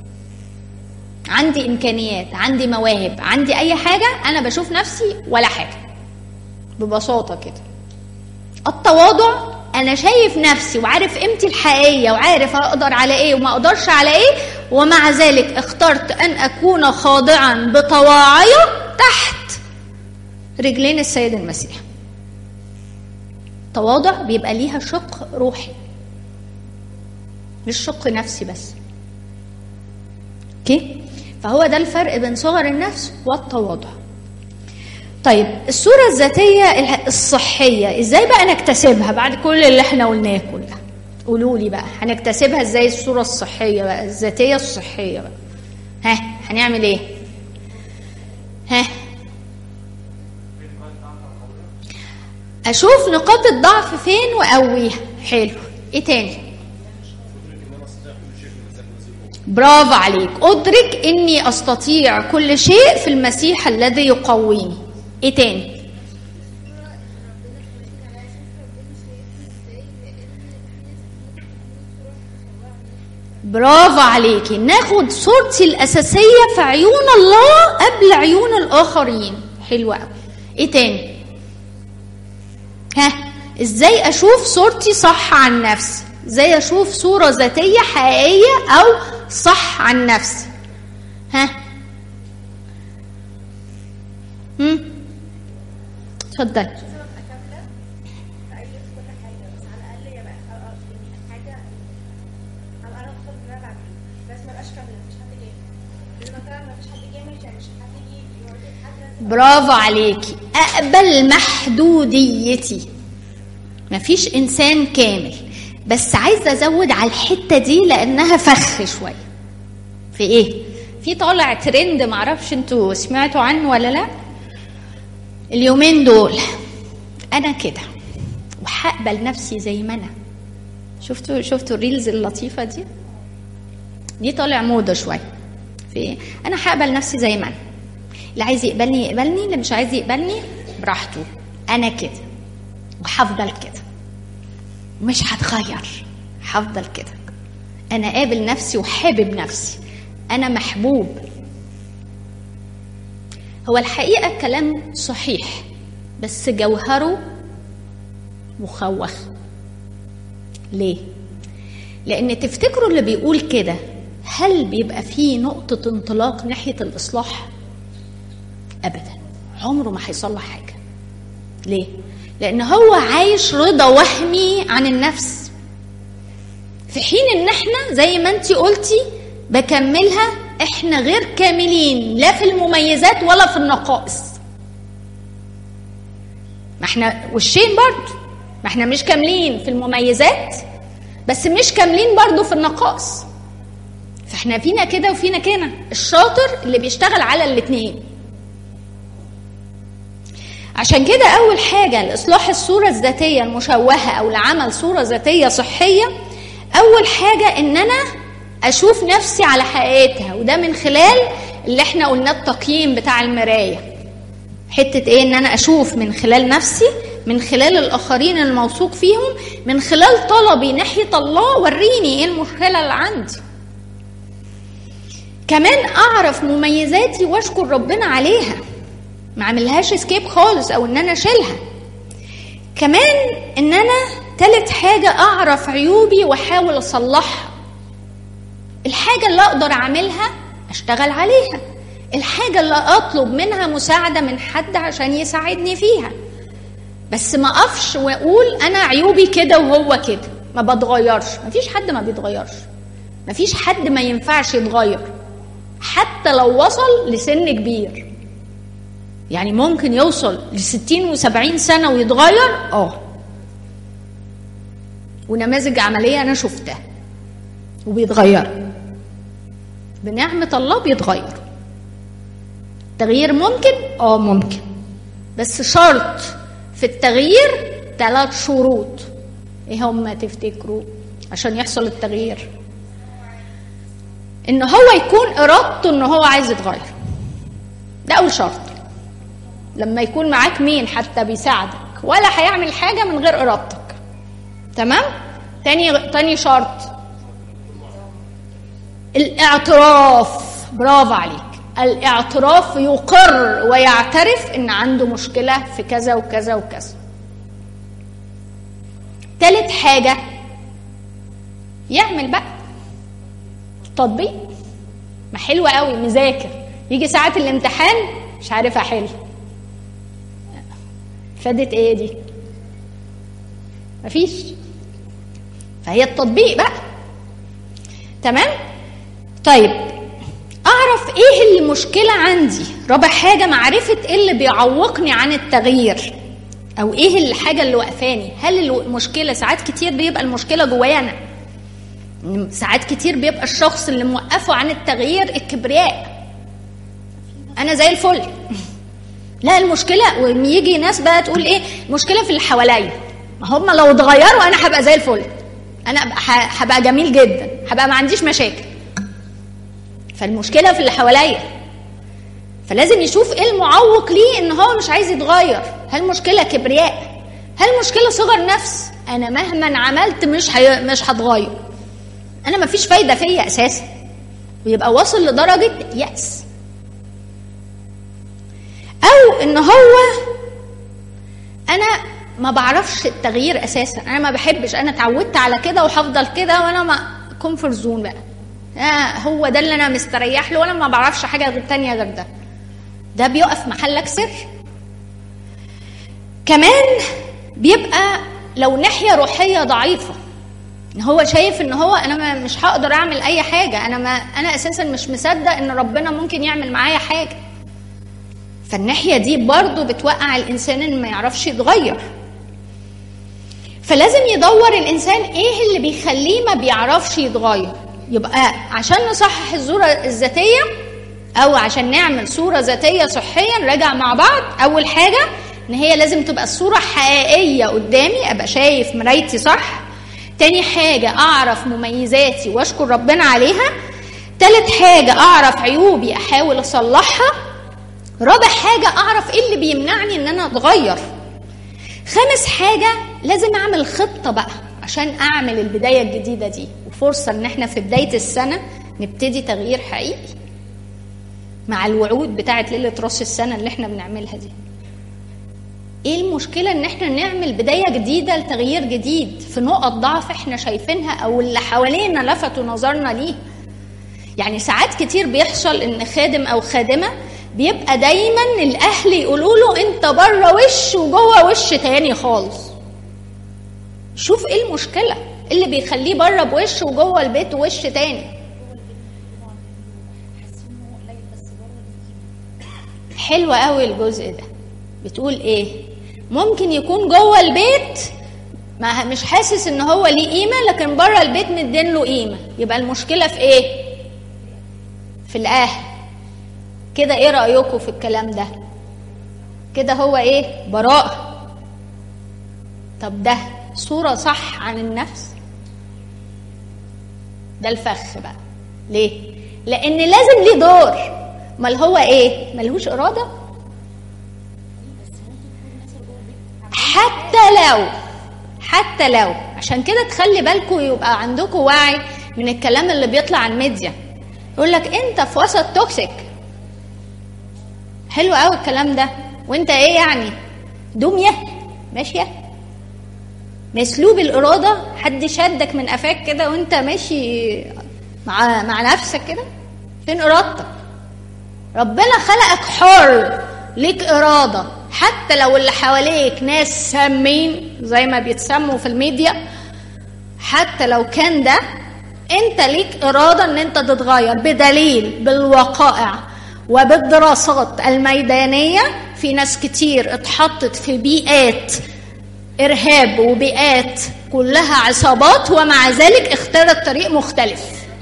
عندي امكانيات، عندي مواهب، عندي اي حاجة، انا بشوف نفسي ولا حاجة. ببساطة كده. التواضع انا شايف نفسي وعارف قيمتي الحقيقية وعارف اقدر على ايه وما اقدرش على ايه، ومع ذلك اخترت ان اكون خاضعا بطواعية تحت رجلين السيد المسيح. التواضع بيبقى ليها شق روحي مش شق نفسي بس. اوكي؟ فهو ده الفرق بين صغر النفس والتواضع. طيب الصورة الذاتية الصحية ازاي بقى نكتسبها بعد كل اللي احنا قلناه كله؟ قولوا لي بقى هنكتسبها ازاي الصورة الصحية بقى الذاتية الصحية بقى؟ ها هنعمل ايه؟ ها اشوف نقاط الضعف فين واقويها. حلو. ايه تاني؟ برافو عليك. ادرك اني استطيع كل شيء في المسيح الذي يقويني. ايه تاني؟ برافو عليكي. ناخد صورتي الاساسيه في عيون الله قبل عيون الاخرين. حلو قوي. ايه تاني؟ ها، ازاي اشوف صورتي صح عن نفسي؟ ازاي اشوف صوره ذاتيه حقيقيه او صح عن نفسي؟ ها، امم اتفضل. برافو عليكي. اقبل محدوديتي. مفيش انسان كامل، بس عايزه ازود على الحته دي لانها فخ شويه. في ايه؟ في طالع ترند، معرفش انتوا سمعتوا عنه ولا لا، اليومين دول انا كده وهقبل نفسي زي ما انا. شفتوا شفتوا الريلز اللطيفه دي؟ دي طالع موضه شويه. في ايه؟ انا هقبل نفسي زي ما انا، اللي عايز يقبلني يقبلني، اللي مش عايز يقبلني براحته. انا كده وهفضل كده، مش هتغير، هفضل كده. انا قابل نفسي وحابب نفسي، انا محبوب. هو الحقيقه كلام صحيح، بس جوهره مخوخ. ليه؟ لان تفتكروا اللي بيقول كده هل بيبقى فيه نقطه انطلاق ناحيه الاصلاح؟ ابدا، عمره ما هيصلح حاجه. ليه؟ لان هو عايش رضا وهمي عن النفس، في حين ان احنا زي ما انتي قلتي بكملها، احنا غير كاملين لا في المميزات ولا في النقائص. ما احنا وشين برضو، ما احنا مش كاملين في المميزات بس مش كاملين برضو في النقائص. فاحنا فينا كده وفينا كده. الشاطر اللي بيشتغل على الاتنين. عشان كده أول حاجة لإصلاح الصورة الذاتية المشوهة أو لعمل صورة ذاتية صحية، أول حاجة إن أنا أشوف نفسي على حقيقتها، وده من خلال اللي احنا قلنا التقييم بتاع المراية. حتة إيه؟ إن أنا أشوف من خلال نفسي، من خلال الآخرين الموثوق فيهم، من خلال طلبي ناحية الله وريني إيه المشكلة اللي عندي. كمان أعرف مميزاتي وأشكر ربنا عليها، ما عملهاش سكيب خالص او ان انا اشيلها. كمان ان انا تالت حاجة اعرف عيوبي واحاول اصلحها. الحاجة اللي اقدر اعملها اشتغل عليها، الحاجة اللي اطلب منها مساعدة من حد عشان يساعدني فيها. بس ما اقفش واقول انا عيوبي كده وهو كده، ما بتغيرش. مفيش حد ما بيتغيرش، مفيش حد ما ينفعش يتغير حتى لو وصل لسن كبير. يعني ممكن يوصل لستين وسبعين سنة ويتغير. اه ونماذج عملية أنا شفتها وبيتغير بنعمة الله، بيتغير. تغيير ممكن؟ اه ممكن، بس شرط في التغيير ثلاث شروط. ايه هم تفتكروا عشان يحصل التغيير؟ ان هو يكون ارادته ان هو عايز يتغير، ده اول شرط. لما يكون معاك مين حتى بيساعدك ولا هيعمل حاجة من غير إرادتك. تمام؟ تاني تاني شرط الاعتراف. برافو عليك. الاعتراف، يقر ويعترف ان عنده مشكلة في كذا وكذا وكذا. تالت حاجة يعمل بقى تطبيق. ما حلوة قوي مذاكر، يجي ساعة الامتحان مش عارف احل. فادت ايه دي؟ مفيش. فهي التطبيق بقى. تمام؟ طيب اعرف ايه المشكلة عندي. رابع حاجة معرفة ايه اللي بيعوقني عن التغيير، او ايه الحاجة اللي وقفاني. هل المشكلة ساعات كتير بيبقى المشكلة جوايا انا، ساعات كتير بيبقى الشخص اللي موقفه عن التغيير الكبرياء، انا زي الفل. لا المشكلة، ويجي ناس بقى تقول ايه المشكلة في اللي حواليا، ما هم لو اتغيروا انا هبقى زي الفل، انا هبقى جميل جدا، هبقى ما عنديش مشاكل. فالمشكله في اللي حواليا، فلازم يشوف ايه المعوق ليه ان هو مش عايز يتغير. هل مشكله كبرياء؟ هل مشكله صغر نفس؟ انا مهما عملت مش حي... مش هتغير، انا مفيش فايده فيا اساسا، ويبقى واصل لدرجه يأس. او ان هو انا ما بعرفش التغيير اساسا، انا ما بحبش، انا اتعودت على كده وهفضل كده، وانا ما كومفورت زون بقى، آه هو ده اللي انا مستريح له، وانا ما بعرفش حاجه غير تانية غير ده. ده بيقف محلك سر. كمان بيبقى لو ناحيه روحيه ضعيفه، ان هو شايف ان هو انا مش هقدر اعمل اي حاجه، انا ما انا اساسا مش مصدق ان ربنا ممكن يعمل معايا حاجه. فالناحيه دي برضو بتوقع الانسان ان ما يعرفش يتغير. فلازم يدور الانسان ايه اللي بيخليه ما بيعرفش يتغير. يبقى عشان نصحح الصوره الذاتيه او عشان نعمل صوره ذاتيه صحيه نراجع مع بعض. اول حاجه ان هي لازم تبقى الصوره حقيقيه قدامي، ابقى شايف مرايتي صح. تاني حاجه اعرف مميزاتي واشكر ربنا عليها. تالت حاجه اعرف عيوبي احاول اصلحها. رابع حاجه اعرف ايه اللي بيمنعني ان انا اتغير. خامس حاجه لازم اعمل خطه بقى عشان اعمل البدايه الجديده دي، وفرصه ان احنا في بدايه السنه نبتدي تغيير حقيقي مع الوعود بتاعت ليله راس السنه اللي احنا بنعملها دي. ايه المشكله ان احنا نعمل بدايه جديده لتغيير جديد في نقط ضعف احنا شايفينها او اللي حوالينا لفتوا نظرنا ليه؟ يعني ساعات كتير بيحصل ان خادم او خادمه بيبقى دايما الاهل يقولوا له انت بره وش وجوه وش تاني خالص. شوف ايه المشكله اللي بيخليه بره بوش وجوه البيت وش تاني. حلو قوي الجزء ده. بتقول ايه؟ ممكن يكون جوه البيت ما مش حاسس ان هو ليه قيمه، لكن بره البيت مدين له قيمه. يبقى المشكله في ايه؟ في الاهل. كده ايه رايكم في الكلام ده؟ كده هو ايه؟ براءه. طب ده صوره صح عن النفس؟ ده الفخ بقى. ليه؟ لان لازم ليه دور. مال هو ايه؟ ملهوش اراده؟ حتى لو حتى لو عشان كده تخلي بالكم يبقى عندكم وعي من الكلام اللي بيطلع على الميديا. يقول لك انت في وسط توكسيك. حلو قوي الكلام ده. وانت ايه يعني؟ دميه ماشيه مسلوب الاراده. حد شدك من قفاك كده وانت ماشي مع مع نفسك كده؟ فين ارادتك؟ ربنا خلقك حر، ليك اراده. حتى لو اللي حواليك ناس سامين زي ما بيتسموا في الميديا، حتى لو كان ده، انت ليك اراده ان انت تتغير بدليل بالوقائع وبالدراسات الميدانيه. في ناس كتير اتحطت في بيئات ارهاب وبيئات كلها عصابات، ومع ذلك اختارت طريق مختلف.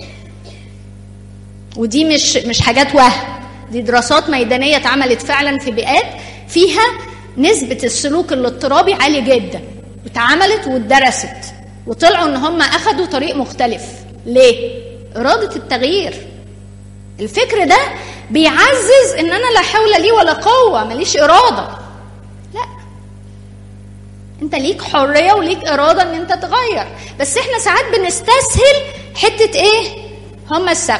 ودي مش مش حاجات وهم، دي دراسات ميدانيه اتعملت فعلا في بيئات فيها نسبه السلوك الاضطرابي عالي جدا، اتعملت واتدرست وطلعوا ان هم اخذوا طريق مختلف. ليه؟ اراده التغيير. الفكر ده بيعزز ان انا لا حول لي ولا قوه، ماليش اراده. لا، انت ليك حريه وليك اراده ان انت تغير. بس احنا ساعات بنستسهل حته ايه؟ هم السبب،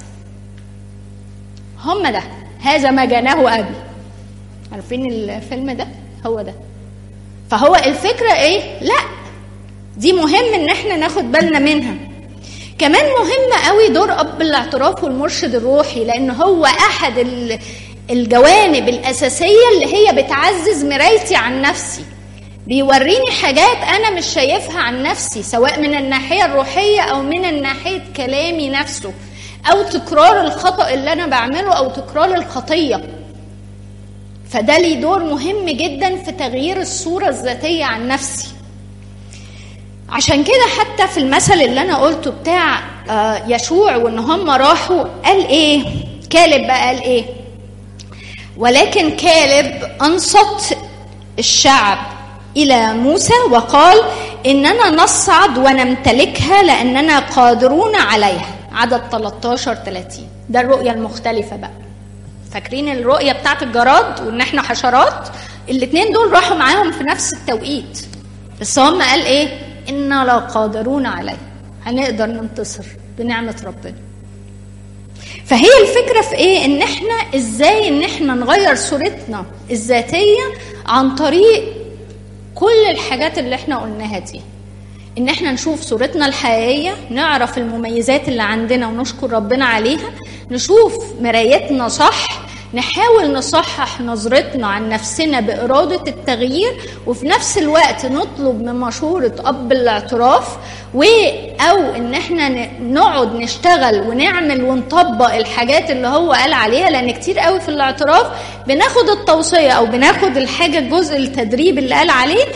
هم ده، هذا ما جناه ابي. عارفين الفيلم ده؟ هو ده. فهو الفكره ايه؟ لا، دي مهم ان احنا ناخد بالنا منها. كمان مهم قوي دور اب الاعتراف والمرشد الروحي، لان هو احد الجوانب الاساسيه اللي هي بتعزز مرايتي عن نفسي. بيوريني حاجات انا مش شايفها عن نفسي، سواء من الناحيه الروحيه او من الناحيه كلامي نفسه، او تكرار الخطا اللي انا بعمله، او تكرار الخطيه. فده ليه دور مهم جدا في تغيير الصوره الذاتيه عن نفسي. عشان كده حتى في المثل اللي انا قلته بتاع يشوع وان هم راحوا، قال ايه؟ كالب بقى قال ايه؟ ولكن كالب انصت الشعب الى موسى وقال اننا نصعد ونمتلكها لاننا قادرون عليها. عدد تلتاشر تلاتين. ده الرؤية المختلفة بقى. فاكرين الرؤية بتاعت الجراد وان احنا حشرات؟ الاتنين دول راحوا معاهم في نفس التوقيت، بس هم قال ايه؟ إنا لا قادرون عليه، هنقدر ننتصر بنعمة ربنا. فهي الفكرة في ايه؟ ان احنا ازاي ان احنا نغير صورتنا الذاتية عن طريق كل الحاجات اللي احنا قلناها دي. ان احنا نشوف صورتنا الحقيقية، نعرف المميزات اللي عندنا ونشكر ربنا عليها، نشوف مرايتنا صح، نحاول نصحح نظرتنا عن نفسنا بإرادة التغيير، وفي نفس الوقت نطلب من مشورة أب الاعتراف، و أو إن احنا نقعد نشتغل ونعمل ونطبق الحاجات اللي هو قال عليها. لأن كتير قوي في الاعتراف بناخد التوصية أو بناخد الحاجة الجزء التدريب اللي قال عليه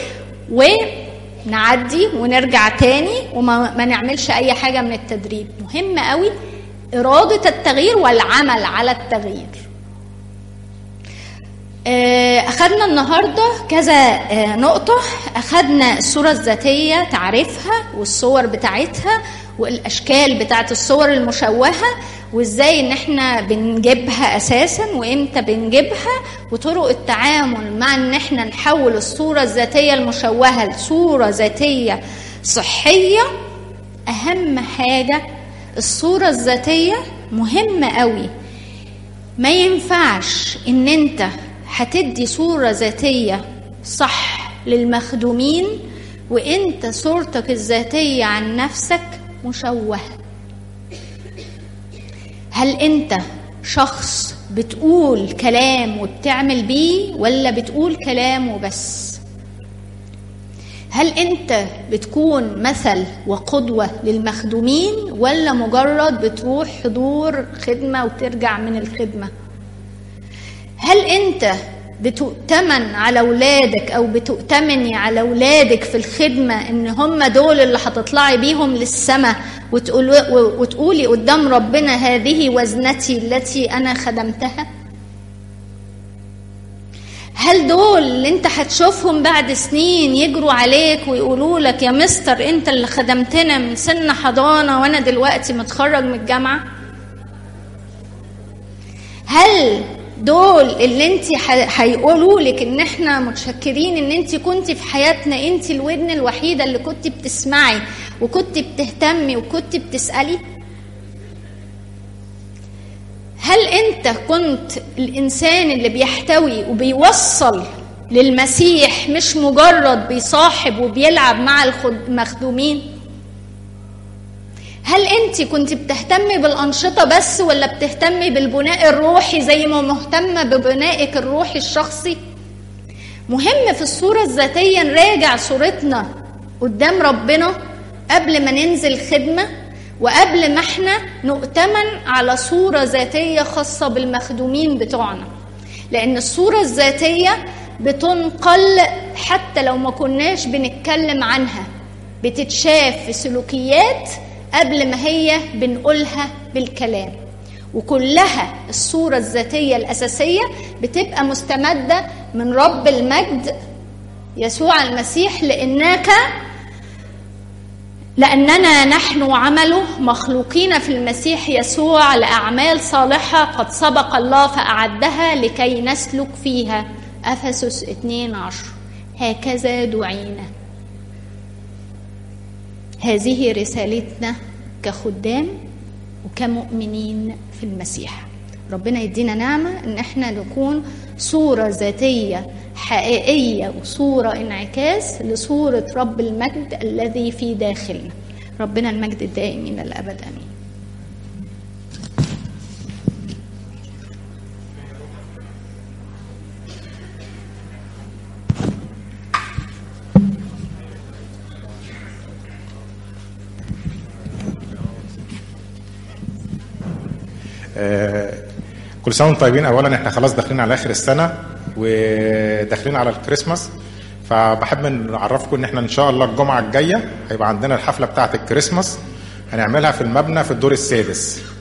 ونعدي ونرجع تاني وما ما نعملش أي حاجة من التدريب. مهم قوي إرادة التغيير والعمل على التغيير. أخذنا النهاردة كذا نقطة. أخذنا الصورة الذاتية تعريفها والصور بتاعتها والأشكال بتاعت الصور المشوهة، وإزاي إن إحنا بنجيبها أساساً وإمتى بنجيبها، وطرق التعامل مع إن إحنا نحول الصورة الذاتية المشوهة لصورة ذاتية صحية. أهم حاجة الصورة الذاتية مهمة قوي. ما ينفعش إن أنت هتدي صورة ذاتية صح للمخدومين وانت صورتك الذاتية عن نفسك مشوهة. هل انت شخص بتقول كلام وبتعمل بيه، ولا بتقول كلام وبس؟ هل انت بتكون مثل وقدوة للمخدومين، ولا مجرد بتروح حضور خدمة وترجع من الخدمة؟ هل انت بتؤتمن على اولادك او بتؤتمني على اولادك في الخدمة ان هم دول اللي هتطلعي بيهم للسماء وتقولي قدام ربنا هذه وزنتي التي انا خدمتها؟ هل دول اللي انت هتشوفهم بعد سنين يجروا عليك ويقولوا لك يا مستر انت اللي خدمتنا من سن حضانة وانا دلوقتي متخرج من الجامعة؟ هل دول اللي انت هيقولوا لك ان احنا متشكرين ان انت كنت في حياتنا، انت الودن الوحيدة اللي كنت بتسمعي وكنت بتهتمي وكنت بتسألي؟ هل انت كنت الانسان اللي بيحتوي وبيوصل للمسيح، مش مجرد بيصاحب وبيلعب مع المخدومين؟ هل انت كنت بتهتمي بالأنشطة بس، ولا بتهتمي بالبناء الروحي زي ما مهتمة ببنائك الروحي الشخصي؟ مهم في الصورة الذاتية نراجع صورتنا قدام ربنا قبل ما ننزل خدمة، وقبل ما احنا نؤتمن على صورة ذاتية خاصة بالمخدومين بتوعنا. لأن الصورة الذاتية بتنقل حتى لو ما كناش بنتكلم عنها، بتتشاف في سلوكيات قبل ما هي بنقولها بالكلام. وكلها الصورة الذاتية الأساسية بتبقى مستمدة من رب المجد يسوع المسيح، لأنك لأننا نحن عمله مخلوقين في المسيح يسوع لأعمال صالحة قد سبق الله فأعدها لكي نسلك فيها. أفسس اثنين عشر. هكذا دعينا. هذه رسالتنا كخدام وكمؤمنين في المسيح. ربنا يدينا نعمة ان احنا نكون صورة ذاتية حقيقية وصورة انعكاس لصورة رب المجد الذي في داخلنا. ربنا المجد الدائم إلى الأبد آمين. آه كل سنة وانتم طيبين. اولا احنا خلاص داخلين على اخر السنة وداخلين على الكريسماس، فبحب نعرفكم ان احنا ان شاء الله الجمعة الجاية هيبقى عندنا الحفلة بتاعة الكريسماس، هنعملها في المبنى في الدور السادس.